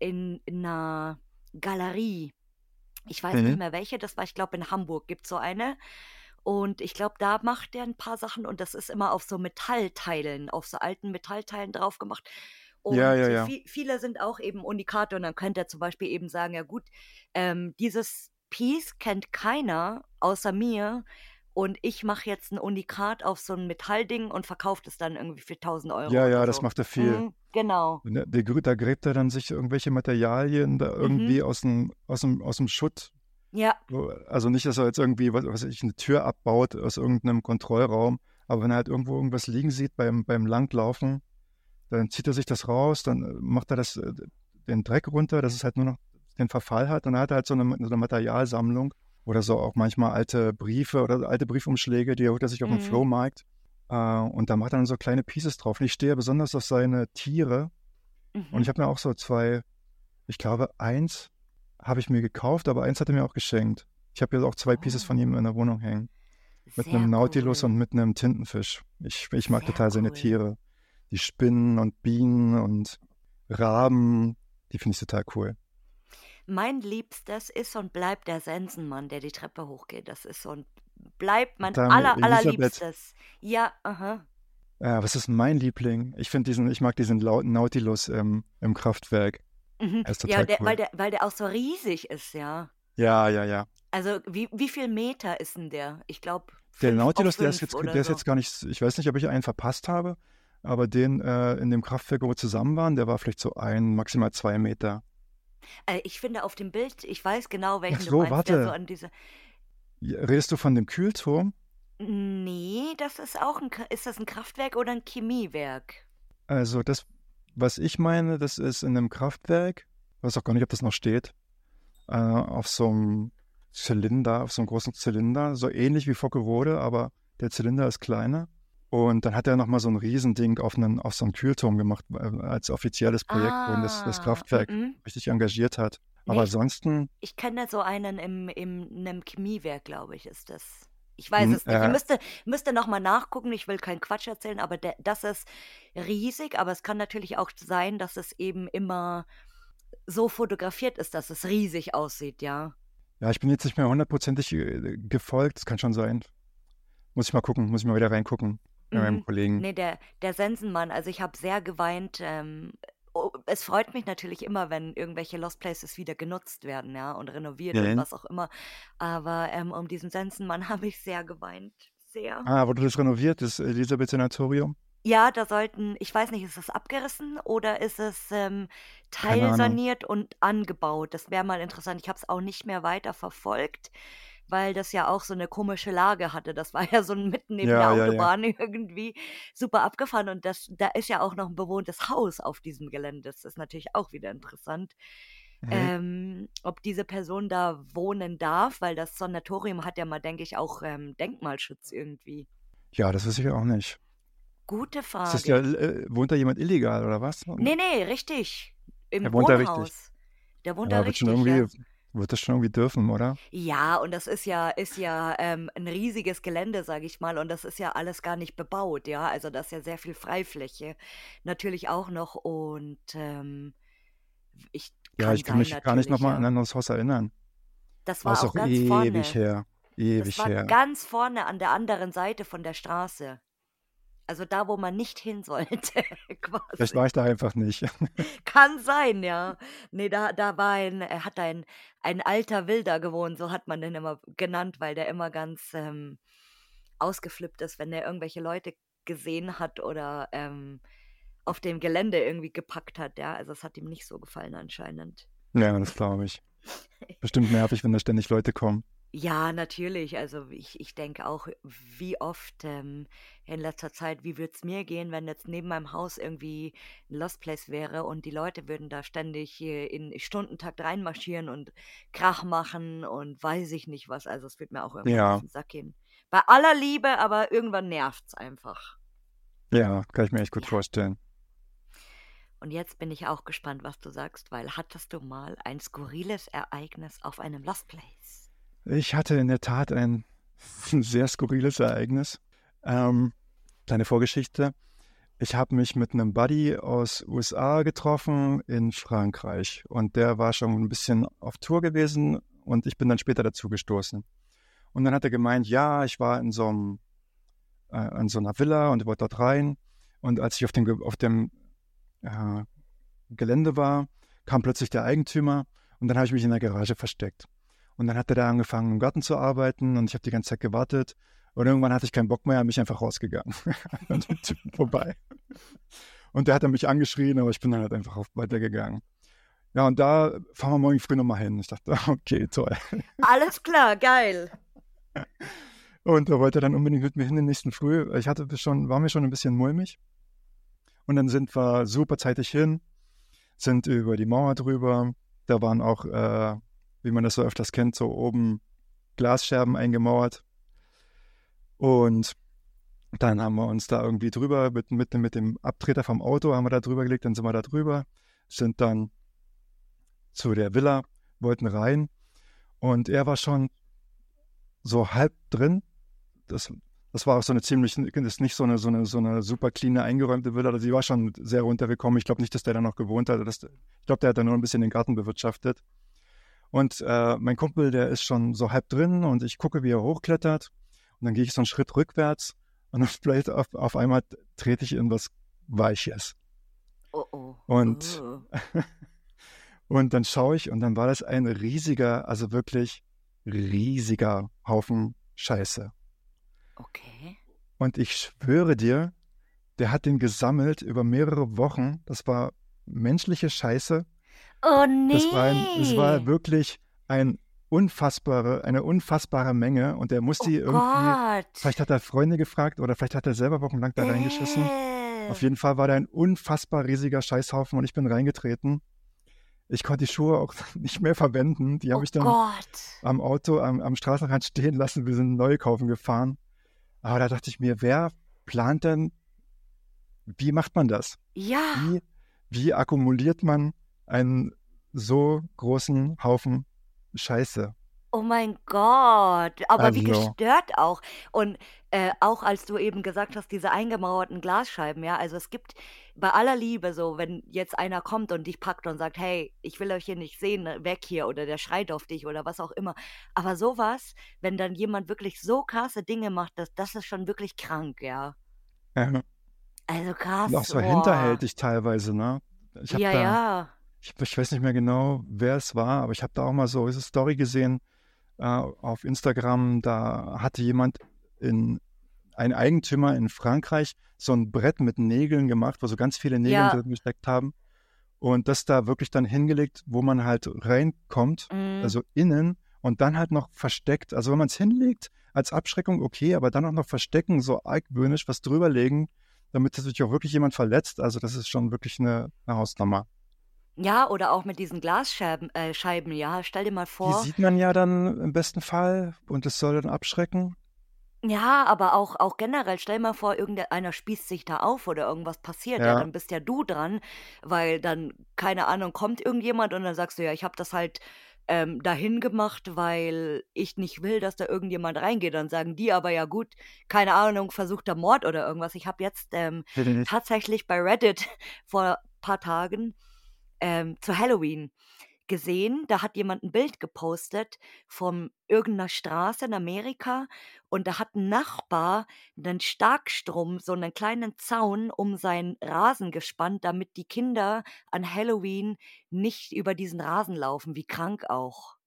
in 'ner Galerie, ich weiß nicht mhm. mehr welche das war, ich glaube, in Hamburg gibt's so eine. Und ich glaube, da macht der ein paar Sachen und das ist immer auf so Metallteilen, auf so alten Metallteilen drauf gemacht. Ja, Und ja, ja. viele sind auch eben Unikate und dann könnte er zum Beispiel eben sagen: „Ja gut, dieses Piece kennt keiner außer mir und ich mache jetzt ein Unikat auf so ein Metallding und verkaufe das dann irgendwie für 1.000 € Ja, oder ja, das so.“ macht er viel. Mhm, genau. Da gräbt er dann sich irgendwelche Materialien da Mhm. irgendwie aus dem Schutt. Ja. Also nicht, dass er jetzt irgendwie, was weiß ich, eine Tür abbaut aus irgendeinem Kontrollraum, aber wenn er halt irgendwo irgendwas liegen sieht beim Langlaufen, dann zieht er sich das raus, dann macht er den Dreck runter, dass es halt nur noch den Verfall hat. Und dann hat er halt so eine Materialsammlung oder so auch manchmal alte Briefe oder alte Briefumschläge, die holt er sich auf dem Mhm. Flohmarkt. Und da macht er dann so kleine Pieces drauf. Und ich stehe besonders auf seine Tiere. Und Mhm. ich habe mir auch so zwei, ich glaube, eins habe ich mir gekauft, aber eins hat er mir auch geschenkt. Ich habe jetzt auch zwei Pieces von Oh, ihm in der Wohnung hängen. Mit einem sehr Nautilus cool. und mit einem Tintenfisch. Ich mag Sehr total seine cool. Tiere. Die Spinnen und Bienen und Raben, die finde ich total cool. Mein Liebstes ist und bleibt der Sensenmann, der die Treppe hochgeht. Das ist und bleibt mein Da mit Elisabeth, Allerliebstes. Ja, aha. was ist mein Liebling? Ich mag diesen lauten Nautilus im Kraftwerk. Mhm. Er ist Ja, total cool. weil der auch so riesig ist, ja. Ja, ja, ja. Also, wie viel Meter ist denn der? Ich glaube, Der 5 auf Nautilus, 5 der oder ist so. jetzt gar nicht, ich weiß nicht, ob ich einen verpasst habe, aber den in dem Kraftwerk, wo wir zusammen waren, der war vielleicht so maximal 2 Meter. Ich finde auf dem Bild, ich weiß genau, Ach welchen du so, meinst, der so warte. an diese Redest du von dem Kühlturm? nee, das ist auch ist das ein Kraftwerk oder ein Chemiewerk? Also was ich meine, das ist in einem Kraftwerk, ich weiß auch gar nicht, ob das noch steht, auf so einem Zylinder, auf so einem großen Zylinder, so ähnlich wie Vockerode, aber der Zylinder ist kleiner. Und dann hat er nochmal so ein Riesending auf so einen Kühlturm gemacht, als offizielles Projekt, wo ihn das Kraftwerk richtig engagiert hat. Nee, Aber ansonsten, ich kenne so einen in einem Chemiewerk, glaube ich, ist das. Ich weiß es nicht. Müsste noch mal nachgucken. Ich will keinen Quatsch erzählen, aber das ist riesig. Aber es kann natürlich auch sein, dass es eben immer so fotografiert ist, dass es riesig aussieht, ja. ja, ich bin jetzt nicht mehr hundertprozentig gefolgt, das kann schon sein. Muss ich mal gucken, muss ich mal wieder reingucken bei meinem Kollegen. Nee, der Sensenmann, also ich habe sehr geweint. Es freut mich natürlich immer, wenn irgendwelche Lost Places wieder genutzt werden, ja, und renoviert und Mhm. was auch immer. Aber um diesen Sensenmann habe ich sehr geweint. Sehr. Ah, wurde das renoviert, das Elisabeth-Sanatorium? Ja, da sollten, ich weiß nicht, ist es abgerissen oder ist es Keine Ahnung. teilsaniert und angebaut? Das wäre mal interessant. Ich habe es auch nicht mehr weiter verfolgt, weil das ja auch so eine komische Lage hatte. Das war ja so mitten neben der Ja, ja, ja. Autobahn irgendwie super abgefahren und da ist ja auch noch ein bewohntes Haus auf diesem Gelände. Das ist natürlich auch wieder interessant, Mhm. ob diese Person da wohnen darf, weil das Sanatorium hat ja mal, denke ich, auch Denkmalschutz irgendwie. Ja, das weiß ich auch nicht. Gute Ist das ja, Frage. wohnt da jemand illegal oder was? Nee, richtig. Er Im wohnt da richtig. Wohnhaus. Der wohnt da Ja, richtig, ja. wird das schon irgendwie dürfen, oder? Ja, und das ist ja ein riesiges Gelände, sage ich mal, und das ist ja alles gar nicht bebaut, ja. Also das ist ja sehr viel Freifläche natürlich auch noch und ich Ja, kann ich kann sein mich gar nicht natürlich, nochmal an ja. ein anderes Haus erinnern. Das Aber war ist auch auch ganz ewig vorne. her. Das Ewig war her. ganz vorne an der anderen Seite von der Straße. Also da, wo man nicht hin sollte, Vielleicht quasi. war ich da einfach nicht. Kann sein, ja. Ne, da war hat ein alter Wilder gewohnt, so hat man den immer genannt, weil der immer ganz, ausgeflippt ist, wenn er irgendwelche Leute gesehen hat oder, auf dem Gelände irgendwie gepackt hat, ja. Also, es hat ihm nicht so gefallen anscheinend. Ja, das glaube ich. Bestimmt nervig, wenn da ständig Leute kommen. Ja, natürlich. Also, ich denke auch, wie oft, in letzter Zeit, wie würde es mir gehen, wenn jetzt neben meinem Haus irgendwie ein Lost Place wäre und die Leute würden da ständig, in Stundentakt reinmarschieren und Krach machen und weiß ich nicht was. Also, es würde mir auch irgendwann auf Ja, den Sack gehen. Bei aller Liebe, aber irgendwann nervt's einfach. ja, kann ich mir echt gut Ja, vorstellen. und jetzt bin ich auch gespannt, was du sagst, weil hattest du mal ein skurriles Ereignis auf einem Lost Place? Ich hatte in der Tat ein sehr skurriles Ereignis. Ähm, Kleine Vorgeschichte. Ich habe mich mit einem Buddy aus USA getroffen in Frankreich und der war schon ein bisschen auf Tour gewesen und ich bin dann später dazu gestoßen. Und dann hat er gemeint, ja, ich war in so einer Villa und wollte dort rein. Und als ich auf dem äh, Gelände war, kam plötzlich der Eigentümer und dann habe ich mich in der Garage versteckt. Und dann hat er da angefangen, im Garten zu arbeiten und ich habe die ganze Zeit gewartet. Und irgendwann hatte ich keinen Bock mehr, bin ich einfach rausgegangen. Und der Typ vorbei. Und der hat dann mich angeschrien, aber ich bin dann halt einfach weitergegangen. Ja, und da fahren wir morgen früh nochmal hin. Ich dachte, okay, toll. Alles klar, geil. Und da wollte er dann unbedingt mit mir hin den nächsten Früh. War mir schon ein bisschen mulmig. Und dann sind wir super zeitig hin, sind über die Mauer drüber. Da waren auch, wie man das so öfters kennt, so oben Glasscherben eingemauert. Und dann haben wir uns da irgendwie drüber, mit dem Abtreter vom Auto haben wir da drüber gelegt, dann sind wir da drüber, sind dann zu der Villa, wollten rein und er war schon so halb drin. Das war auch so eine ziemlich, das ist nicht so eine super cleane, eingeräumte Villa, also die war schon sehr runtergekommen. Ich glaube nicht, dass der da noch gewohnt hat. Ich glaube, der hat da nur ein bisschen den Garten bewirtschaftet. Und mein Kumpel, der ist schon so halb drin und ich gucke, wie er hochklettert. Und dann gehe ich so einen Schritt rückwärts und dann vielleicht auf einmal trete ich in was Weiches. Oh, oh. Und, Oh. und dann schaue ich und dann war das ein riesiger, also wirklich riesiger Haufen Scheiße. Okay. Und ich schwöre dir, der hat den gesammelt über mehrere Wochen. Das war menschliche Scheiße. Oh Es war nee. wirklich eine unfassbare Menge und er muss Oh die irgendwie, Gott. vielleicht hat er Freunde gefragt oder vielleicht hat er selber wochenlang da reingeschissen. Auf jeden Fall war da ein unfassbar riesiger Scheißhaufen und ich bin reingetreten. Ich konnte die Schuhe auch nicht mehr verwenden. Die habe Oh ich dann Gott. am Auto, am Straßenrand stehen lassen. Wir sind neue kaufen gefahren. Aber da dachte ich mir, wer plant denn, wie macht man das? Ja. Wie, wie akkumuliert man einen so großen Haufen Scheiße? Oh mein Gott, aber wie Also, gestört auch. Und auch als du eben gesagt hast, diese eingemauerten Glasscheiben, ja, also es gibt bei aller Liebe so, wenn jetzt einer kommt und dich packt und sagt, hey, ich will euch hier nicht sehen, ne, weg hier oder der schreit auf dich oder was auch immer. Aber sowas, wenn dann jemand wirklich so krasse Dinge macht, das ist schon wirklich krank, ja. ja. Also Und auch krass, so boah. hinterhältig teilweise, ne? Ich habe Ja, da, ja. ich weiß nicht mehr genau, wer es war, aber ich habe da auch mal so eine Story gesehen auf Instagram. Da hatte jemand ein Eigentümer in Frankreich so ein Brett mit Nägeln gemacht, wo so ganz viele Nägeln Ja, drin gesteckt haben. Und das da wirklich dann hingelegt, wo man halt reinkommt, mm, also innen und dann halt noch versteckt. Also wenn man es hinlegt als Abschreckung, okay, aber dann auch noch verstecken, so argwöhnisch was drüberlegen, damit sich auch wirklich jemand verletzt. Also das ist schon wirklich eine Hausnummer. ja, oder auch mit diesen Glasscheiben, Scheiben, ja. Stell dir mal Die vor, sieht man ja dann im besten Fall und es soll dann abschrecken. ja, aber auch generell, stell mal vor, irgendeiner spießt sich da auf oder irgendwas passiert, ja, Ja, dann bist ja du dran, weil dann, keine Ahnung, kommt irgendjemand und dann sagst du, ja, ich habe das halt dahin gemacht, weil ich nicht will, dass da irgendjemand reingeht. Dann sagen die aber, ja gut, keine Ahnung, versuchter Mord oder irgendwas. Ich habe jetzt tatsächlich bei Reddit vor paar Tagen zu Halloween gesehen, da hat jemand ein Bild gepostet von irgendeiner Straße in Amerika und da hat 'n Nachbar 'nen Starkstrom so einen kleinen Zaun um seinen Rasen gespannt, damit die Kinder an Halloween nicht über diesen Rasen laufen. Wie krank auch.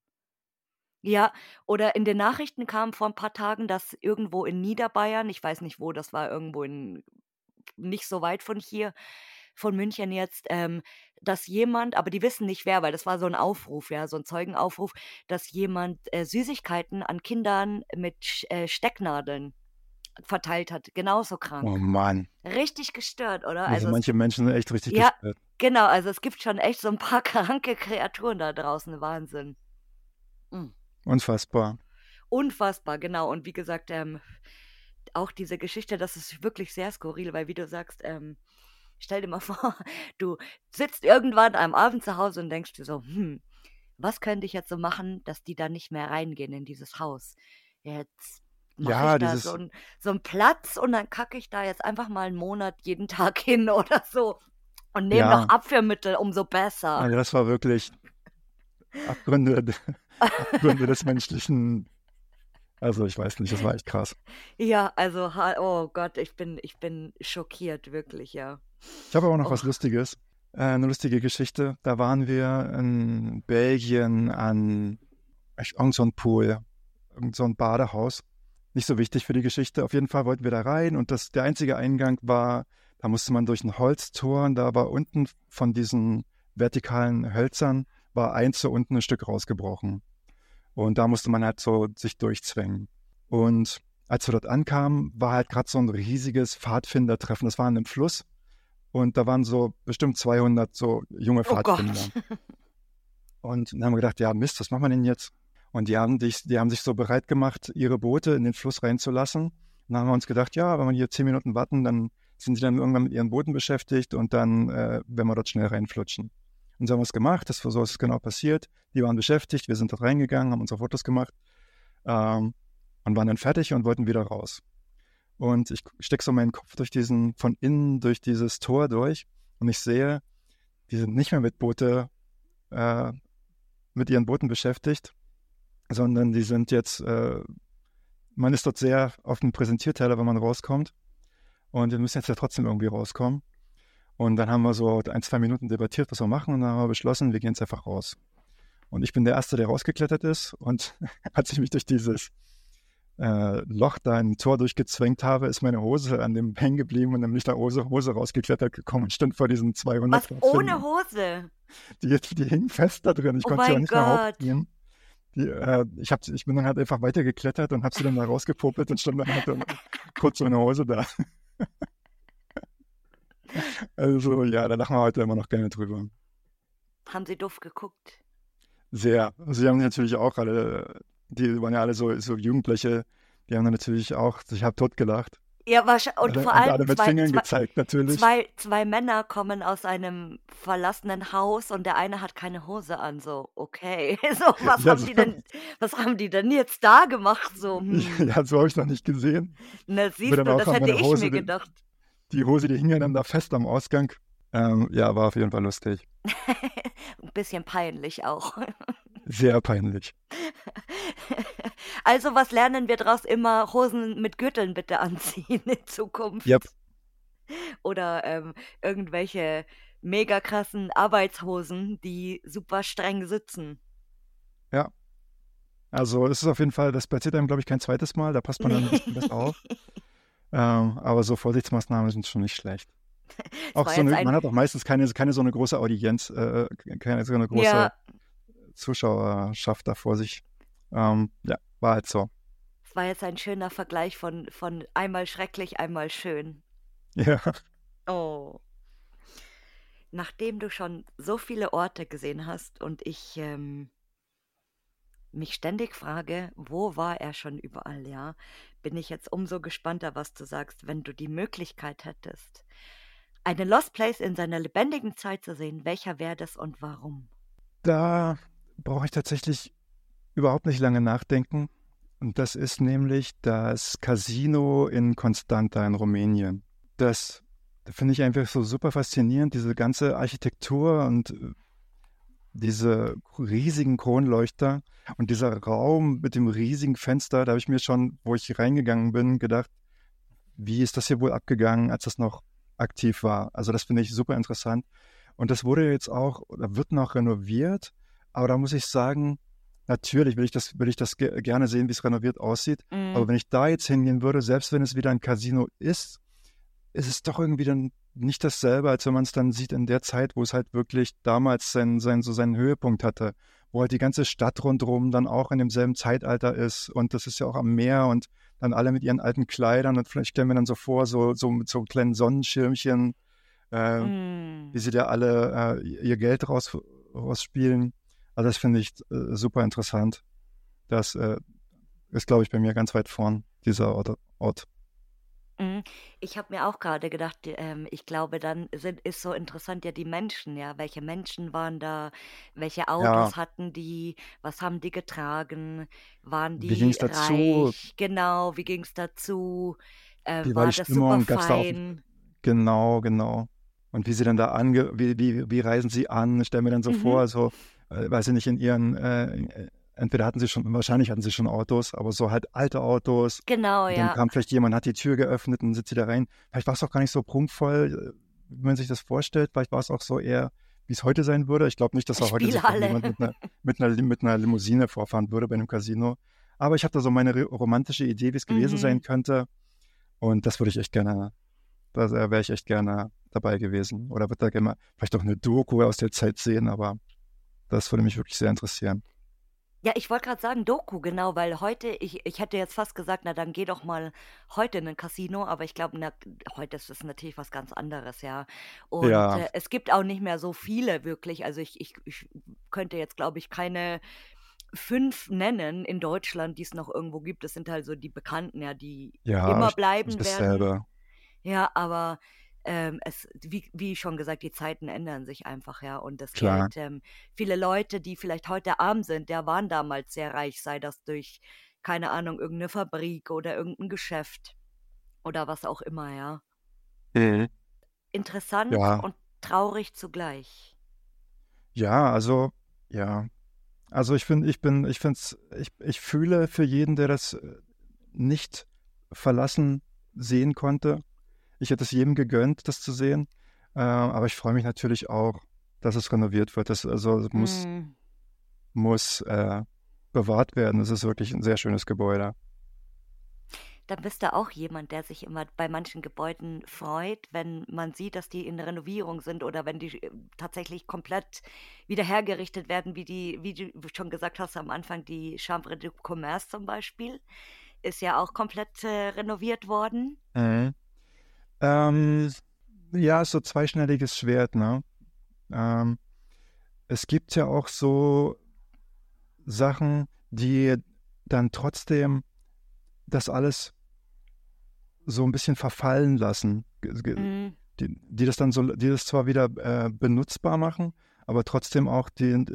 Ja, oder in den Nachrichten kam vor ein paar Tagen, dass irgendwo in Niederbayern, ich weiß nicht wo, das war irgendwo in nicht so weit von hier, von München jetzt, dass jemand, aber die wissen nicht wer, weil das war so 'n Aufruf, ja, so 'n Zeugenaufruf, dass jemand, Süßigkeiten an Kindern mit Stecknadeln verteilt hat. Genauso oh krank. Mann. Richtig gestört, oder? Also Also, es manche Menschen sind echt richtig ja, gestört. genau, also, es gibt schon echt so 'n paar kranke Kreaturen da draußen, Wahnsinn. Mhm. Unfassbar. Unfassbar, genau. Und wie gesagt, auch diese Geschichte, das ist wirklich sehr skurril, weil wie du sagst, stell dir mal vor, du sitzt irgendwann am Abend zu Hause und denkst dir so: „Was könnte ich jetzt so machen, dass die da nicht mehr reingehen in dieses Haus? Jetzt mache ich Ja, da dieses, so 'n Platz und dann kacke ich da jetzt einfach mal 'n Monat jeden Tag hin oder so und nehme noch ja, Abführmittel, umso besser.“ also das war wirklich Abgründe, Abgründe des menschlichen, also ich weiß nicht, das war echt krass. Ja, also oh Gott, ich bin schockiert, wirklich, ja. Ich habe aber auch noch Oh, was Lustiges, eine lustige Geschichte. Da waren wir in Belgien an irgend so ein Pool, irgend so ein Badehaus. Nicht so wichtig für die Geschichte. Auf jeden Fall wollten wir da rein und der einzige Eingang war, da musste man durch ein Holztor und da war unten von diesen vertikalen Hölzern, war eins so unten ein Stück rausgebrochen. Und da musste man halt so sich durchzwängen. Und als wir dort ankamen, war halt gerade so ein riesiges Pfadfindertreffen. Das war an einem Fluss und da waren so bestimmt 200 so junge oh Pfadfinder. Gott. Und dann haben wir gedacht, ja Mist, was machen wir denn jetzt? Und die haben sich so bereit gemacht, ihre Boote in den Fluss reinzulassen. Und dann haben wir uns gedacht, ja, wenn wir hier 10 Minuten warten, dann sind sie dann irgendwann mit ihren Booten beschäftigt und dann werden wir dort schnell reinflutschen. Und so haben wir es gemacht, so ist es genau passiert. Die waren beschäftigt, wir sind dort reingegangen, haben unsere Fotos gemacht ähm, und waren dann fertig und wollten wieder raus. Und ich stecke so meinen Kopf von innen durch dieses Tor durch und ich sehe, die sind nicht mehr äh, mit ihren Booten beschäftigt, sondern die sind jetzt, man ist dort sehr auf dem Präsentierteller, wenn man rauskommt. Und wir müssen jetzt ja trotzdem irgendwie rauskommen. Und dann haben wir so 1, 2 Minuten debattiert, was wir machen. Und dann haben wir beschlossen, wir gehen jetzt einfach raus. Und ich bin der Erste, der rausgeklettert ist. Und als ich mich durch dieses Loch da in ein Tor durchgezwängt habe, ist meine Hose an dem hängen geblieben und dann bin ich da Hose rausgeklettert gekommen und stand vor diesen 200 Was, ohne Pfadfindern. Hose? Die hingen fest da drin. Ich Oh konnte sie auch mein nicht mehr Gott. hochziehen. Ich bin dann halt einfach weitergeklettert und habe sie dann da rausgepopelt und stand dann halt kurz ohne Hose da. Also ja, da lachen wir heute immer noch gerne drüber. Haben Sie doof geguckt? Sehr. Also die haben natürlich auch alle, die waren ja alle so Jugendliche, die haben dann natürlich auch sich halb tot gelacht. Ja, wahrscheinlich, und vor Und allem alle mit Fingern gezeigt, natürlich. zwei Männer kommen aus einem verlassenen Haus und der eine hat keine Hose an. So, okay. So, Ja, so, was haben die denn jetzt da gemacht? So, ja, so habe ich noch nicht gesehen. na Aber siehst dann du, auch das hätte meine ich Hose, mir gedacht. die Hose, die hing ja dann da fest am Ausgang. Ja, war auf jeden Fall lustig. Ein bisschen peinlich auch. Sehr peinlich. Also, was lernen wir daraus? Immer Hosen mit Gürteln bitte anziehen in Yep, Zukunft. Oder irgendwelche mega krassen Arbeitshosen, die super streng sitzen. ja. Also es ist auf jeden Fall, das passiert einem, glaube ich, kein zweites Mal. Da passt man dann ein Nee. bisschen besser auf. Aber so Vorsichtsmaßnahmen sind schon nicht schlecht. Es Auch war so jetzt eine, ein, man hat auch meistens keine so eine große Audienz, keine so eine große ja, Zuschauerschaft da vor sich. Ja, war halt so. es war jetzt ein schöner Vergleich von einmal schrecklich, einmal schön. Ja, Oh. Nachdem du schon so viele Orte gesehen hast und ich mich ständig frage, wo war er schon überall, ja, bin ich jetzt umso gespannter, was du sagst, wenn du die Möglichkeit hättest, eine Lost Place in seiner lebendigen Zeit zu sehen, welcher wäre das und warum? da brauche ich tatsächlich überhaupt nicht lange nachdenken. Und das ist nämlich das Casino in Constanta in Rumänien. Das finde ich einfach so super faszinierend, diese ganze Architektur und diese riesigen Kronleuchter und dieser Raum mit dem riesigen Fenster. Da habe ich mir schon, wo ich reingegangen bin, gedacht, wie ist das hier wohl abgegangen, als das noch aktiv war. Also das finde ich super interessant. Und das wurde jetzt auch, oder wird noch renoviert, aber da muss ich sagen, natürlich will ich das gerne sehen, wie es renoviert aussieht. Mm, Aber wenn ich da jetzt hingehen würde, selbst wenn es wieder ein Casino ist es doch irgendwie dann nicht dasselbe, als wenn man es dann sieht in der Zeit, wo es halt wirklich damals so seinen Höhepunkt hatte, wo halt die ganze Stadt rundherum dann auch in demselben Zeitalter ist und das ist ja auch am Meer und dann alle mit ihren alten Kleidern und vielleicht stellen wir dann so vor, so mit so kleinen Sonnenschirmchen, äh, wie mm. sie da alle ihr Geld rausspielen. Also das finde ich super interessant. Das ist, glaube ich, bei mir ganz weit vorn, dieser Ort. Mhm. Ich habe mir auch gerade gedacht, ich glaube, dann ist so interessant ja die Menschen, ja. Welche Menschen waren da? Welche Ja, Autos hatten die? Was haben die getragen? Waren wie ging die es dazu? reich? Genau, wie ging es dazu? Wie war War die das super Stimmung? Gab es da auch fein? genau, genau. Und wie sie dann da wie reisen sie an? Ich stelle mir dann so Mhm. vor, so, weiß ich nicht, entweder wahrscheinlich hatten sie schon Autos, aber so halt alte Autos. Genau, Und dann ja. kam vielleicht jemand, hat die Tür geöffnet und sitzt sie da rein. Vielleicht war es auch gar nicht so prunkvoll, wie man sich das vorstellt. Vielleicht war es auch so eher, wie es heute sein würde. Ich glaube nicht, dass auch heute sich Spielhalle. irgendjemand mit einer Limousine vorfahren würde bei einem Casino. Aber ich habe da so meine romantische Idee, wie es gewesen sein Mhm. könnte. Und das würde ich echt gerne, da wäre ich echt gerne dabei gewesen. Oder würde da gerne mal vielleicht auch eine Doku aus der Zeit sehen, aber das würde mich wirklich sehr interessieren. Ja, ich wollte gerade sagen Doku, genau, weil heute, ich hätte jetzt fast gesagt, na dann geh doch mal heute in ein Casino, aber ich glaube, heute ist es natürlich was ganz anderes, ja. Und Ja, es gibt auch nicht mehr so viele wirklich. Also ich könnte jetzt, glaube ich, keine 5 nennen in Deutschland, die es noch irgendwo gibt. Das sind halt so die Bekannten, ja, die ja, immer nicht bleiben werden. dasselbe. Ja, aber wie schon gesagt, die Zeiten ändern sich einfach, ja. Und das Klar. Geld, viele Leute, die vielleicht heute arm sind, der waren damals sehr reich, sei das durch, keine Ahnung, irgendeine Fabrik oder irgendein Geschäft oder was auch immer, ja. Mhm. Interessant Ja, und traurig zugleich. ja, also, ja. Also ich fühle für jeden, der das nicht verlassen sehen konnte. Ich hätte es jedem gegönnt, das zu sehen. Aber ich freue mich natürlich auch, dass es renoviert wird. Es Mm. muss bewahrt werden. Es ist wirklich ein sehr schönes Gebäude. Dann bist du auch jemand, der sich immer bei manchen Gebäuden freut, wenn man sieht, dass die in Renovierung sind oder wenn die tatsächlich komplett wieder hergerichtet werden, wie du schon gesagt hast am Anfang, die Chambre de Commerce zum Beispiel, ist ja auch komplett renoviert worden. Mhm. Ähm, Ja, ist so zweischneidiges Schwert, ne? Ähm, Es gibt ja auch so Sachen, die dann trotzdem das alles so ein bisschen verfallen lassen, Mhm. die das dann so, die das zwar wieder benutzbar machen, aber trotzdem auch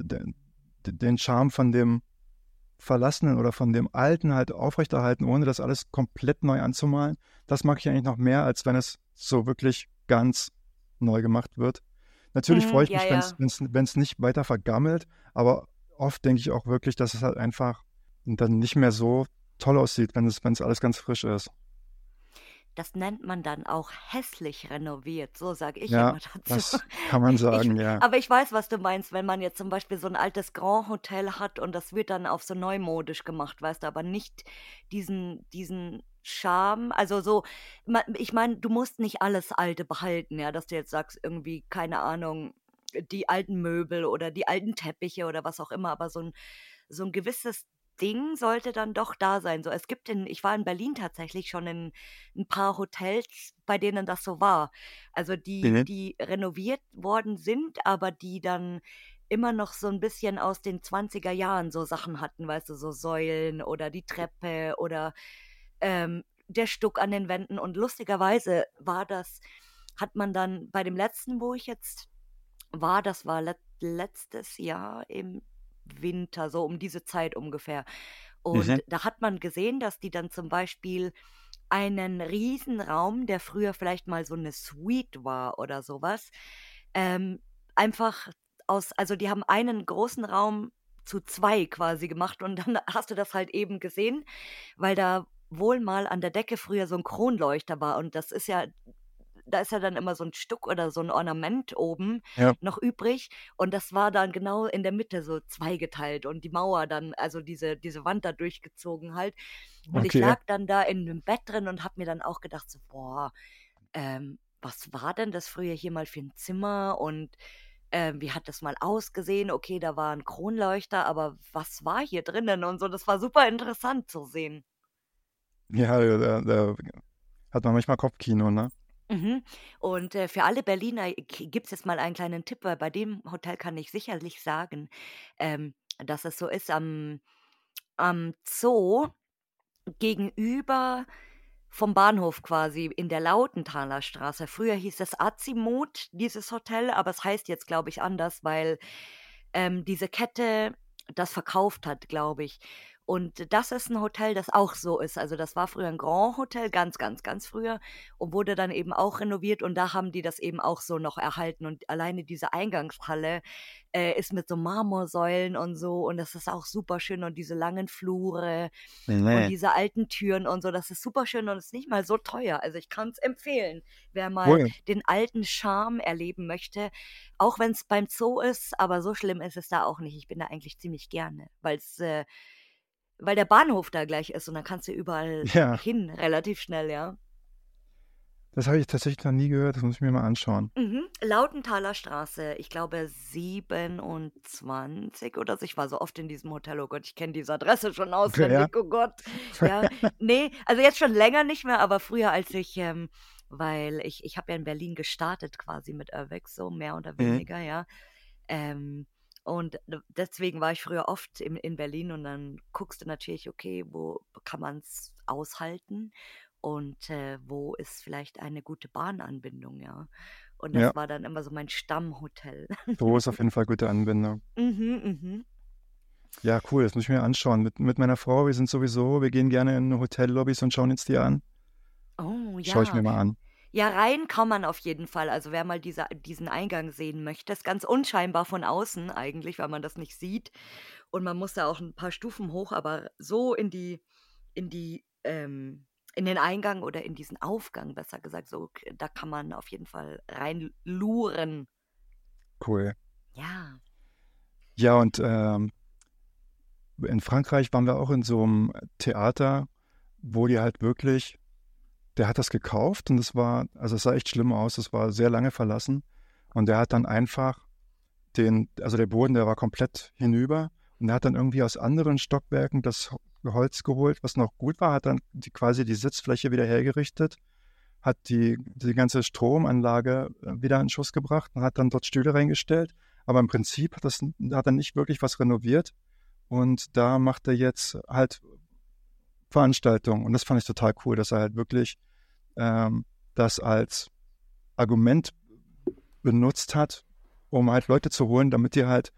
den Charme von dem Verlassenen oder von dem Alten halt aufrechterhalten, ohne das alles komplett neu anzumalen. Das mag ich eigentlich noch mehr, als wenn es so wirklich ganz neu gemacht wird. Natürlich freue Mhm, ich ja, mich, ja. wenn es nicht weiter vergammelt, aber oft denke ich auch wirklich, dass es halt einfach dann nicht mehr so toll aussieht, wenn es alles ganz frisch ist. Das nennt man dann auch hässlich renoviert, so sage ich Ja, immer dazu. das kann man Ich, sagen, ja. aber ich weiß, was du meinst, wenn man jetzt zum Beispiel so ein altes Grand Hotel hat und das wird dann auf so neumodisch gemacht, weißt du, aber nicht diesen Charme. Also so, ich meine, du musst nicht alles Alte behalten, ja, dass du jetzt sagst, irgendwie, keine Ahnung, die alten Möbel oder die alten Teppiche oder was auch immer, aber so ein gewisses Ding sollte dann doch da sein. So, ich war in Berlin tatsächlich schon in ein paar Hotels, bei denen das so war. Also Mhm. die renoviert worden sind, aber die dann immer noch so ein bisschen aus den 20er Jahren so Sachen hatten, weißt du, so Säulen oder die Treppe oder der Stuck an den Wänden. Und lustigerweise hat man dann bei dem letzten, wo ich jetzt war, das war letztes Jahr im Winter, so um diese Zeit ungefähr. Mhm. Und da hat man gesehen, dass die dann zum Beispiel einen Riesenraum, der früher vielleicht mal so eine Suite war oder sowas, ähm, einfach also die haben einen großen Raum zu 2 quasi gemacht und dann hast du das halt eben gesehen, weil da wohl mal an der Decke früher so ein Kronleuchter war und da ist ja dann immer so ein Stuck oder so ein Ornament oben Ja, noch übrig und das war dann genau in der Mitte so zweigeteilt und die Mauer dann also diese Wand da durchgezogen halt. Und ich okay. lag dann da in 'nem Bett drin und habe mir dann auch gedacht so: „Boah, was war denn das früher hier mal für ein Zimmer und, wie hat das mal ausgesehen? Okay, da war ein Kronleuchter, aber was war hier drinnen?“ Und so. Das war super interessant zu sehen. Ja, da hat man manchmal Kopfkino, ne? Mhm. Und, für alle Berliner gibt es jetzt mal einen kleinen Tipp, weil bei dem Hotel kann ich sicherlich sagen, dass es so ist am Zoo gegenüber vom Bahnhof quasi in der Lautenthaler Straße. Früher hieß es Azimut, dieses Hotel, aber es heißt jetzt, glaube ich, anders, weil, diese Kette das verkauft hat, glaube ich. Und das ist ein Hotel, das auch so ist. Also, das war früher ein Grand Hotel, ganz, ganz, ganz früher und wurde dann eben auch renoviert und da haben die das eben auch so noch erhalten und alleine diese Eingangshalle, ist mit so Marmorsäulen und so und das ist auch super schön und diese langen Flure und Nee. diese alten Türen und so, das ist super schön und ist nicht mal so teuer. Also, ich kann es empfehlen, wer mal Cool. den alten Charme erleben möchte, auch wenn es beim Zoo ist, aber so schlimm ist es da auch nicht. Ich bin da eigentlich ziemlich gerne, weil der Bahnhof da gleich ist und dann kannst du überall Ja, hin relativ schnell, ja. das habe ich tatsächlich noch nie gehört. Das muss ich mir mal anschauen. Mhm. Lautenthaler Straße, ich glaube 27 oder so. Ich war so oft in diesem Hotel, oh Gott, ich kenne diese Adresse schon Okay, ja. auswendig, oh Gott. Ja, ne, also jetzt schon länger nicht mehr, aber früher weil ich habe ja in Berlin gestartet quasi mit Urbex, so mehr oder Mhm. weniger, ja. Und deswegen war ich früher oft in Berlin und dann guckst du natürlich, okay, wo kann man es aushalten und wo ist vielleicht eine gute Bahnanbindung, ja. Und Ja, das war dann immer so mein Stammhotel. so ist auf jeden Fall gute Anbindung. Mhm, mhm. Ja, cool, das muss ich mir anschauen. Mit meiner Frau, wir gehen gerne in Hotellobbys und schauen uns die an. Oh Schaue ich ja. mir mal an. Ja, rein kann man auf jeden Fall. Also wer mal diesen Eingang sehen möchte, ist ganz unscheinbar von außen eigentlich, weil man das nicht sieht. Und man muss da auch ein paar Stufen hoch, aber so in die, in den Eingang oder in diesen Aufgang, besser gesagt, so, da kann man auf jeden Fall rein luren. Cool. Ja. Ja, und in Frankreich waren wir auch in so einem Theater, wo die halt wirklich, der hat das gekauft und also es sah echt schlimm aus, es war sehr lange verlassen und der hat dann einfach also der Boden, der war komplett hinüber und er hat dann irgendwie aus anderen Stockwerken das Holz geholt, was noch gut war, hat dann quasi die Sitzfläche wieder hergerichtet, hat die ganze Stromanlage wieder in Schuss gebracht und hat dann dort Stühle reingestellt. Aber im Prinzip hat er nicht wirklich was renoviert. Und da macht er jetzt halt Veranstaltungen. Und das fand ich total cool, dass er halt wirklich das als Argument benutzt hat, um halt Leute zu holen, damit die halt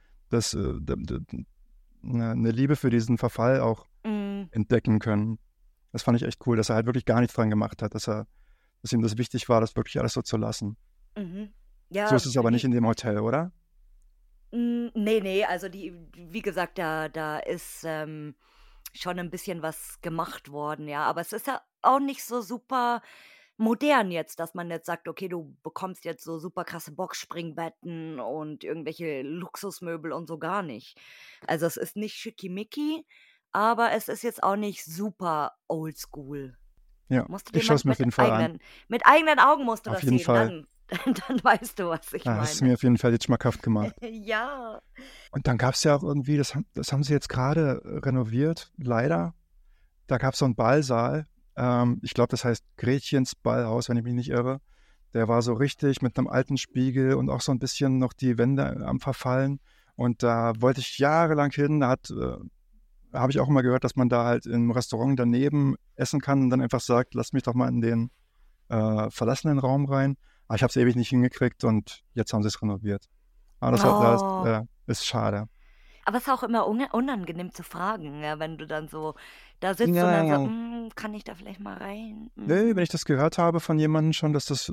eine Liebe für diesen Verfall auch entdecken können. Das fand ich echt cool, dass er halt wirklich gar nichts dran gemacht hat, dass ihm das wichtig war, das wirklich alles so zu lassen. Mhm. So Ja, ist es aber nicht in dem Hotel, oder? nee, also wie gesagt, da ist schon ein bisschen was gemacht worden, ja. Aber es ist ja auch nicht so super modern jetzt, dass man jetzt sagt, okay, du bekommst jetzt so super krasse Boxspringbetten und irgendwelche Luxusmöbel und so gar nicht. Also es ist nicht schickimicki, aber es ist jetzt auch nicht super oldschool. Ja, Musst du dir ich schaue mal es mir auf jeden Fall an. mit eigenen Augen musst du Auf das jeden sehen, Fall. dann weißt du, was ich Ja, hast es meine. mir auf jeden Fall jetzt schmackhaft gemacht. Ja. Und dann gab es ja auch irgendwie, das haben sie jetzt gerade renoviert, leider. Da gab es so einen Ballsaal. Ich glaube, das heißt Gretchens Ballhaus, wenn ich mich nicht irre. Der war so richtig mit einem alten Spiegel und auch so ein bisschen noch die Wände am Verfallen. Und da wollte ich jahrelang hin. Da habe ich auch immer gehört, dass man da halt im Restaurant daneben essen kann und dann einfach sagt, lass mich doch mal in den verlassenen Raum rein. Aber ich habe es ewig nicht hingekriegt und jetzt haben sie es renoviert. Aber das Oh. ist schade. Aber es ist auch immer unangenehm zu fragen, ja, wenn du dann so da sitzt und dann so, Ja, kann ich da vielleicht mal rein? nee, wenn ich das gehört habe von jemandem schon, dass das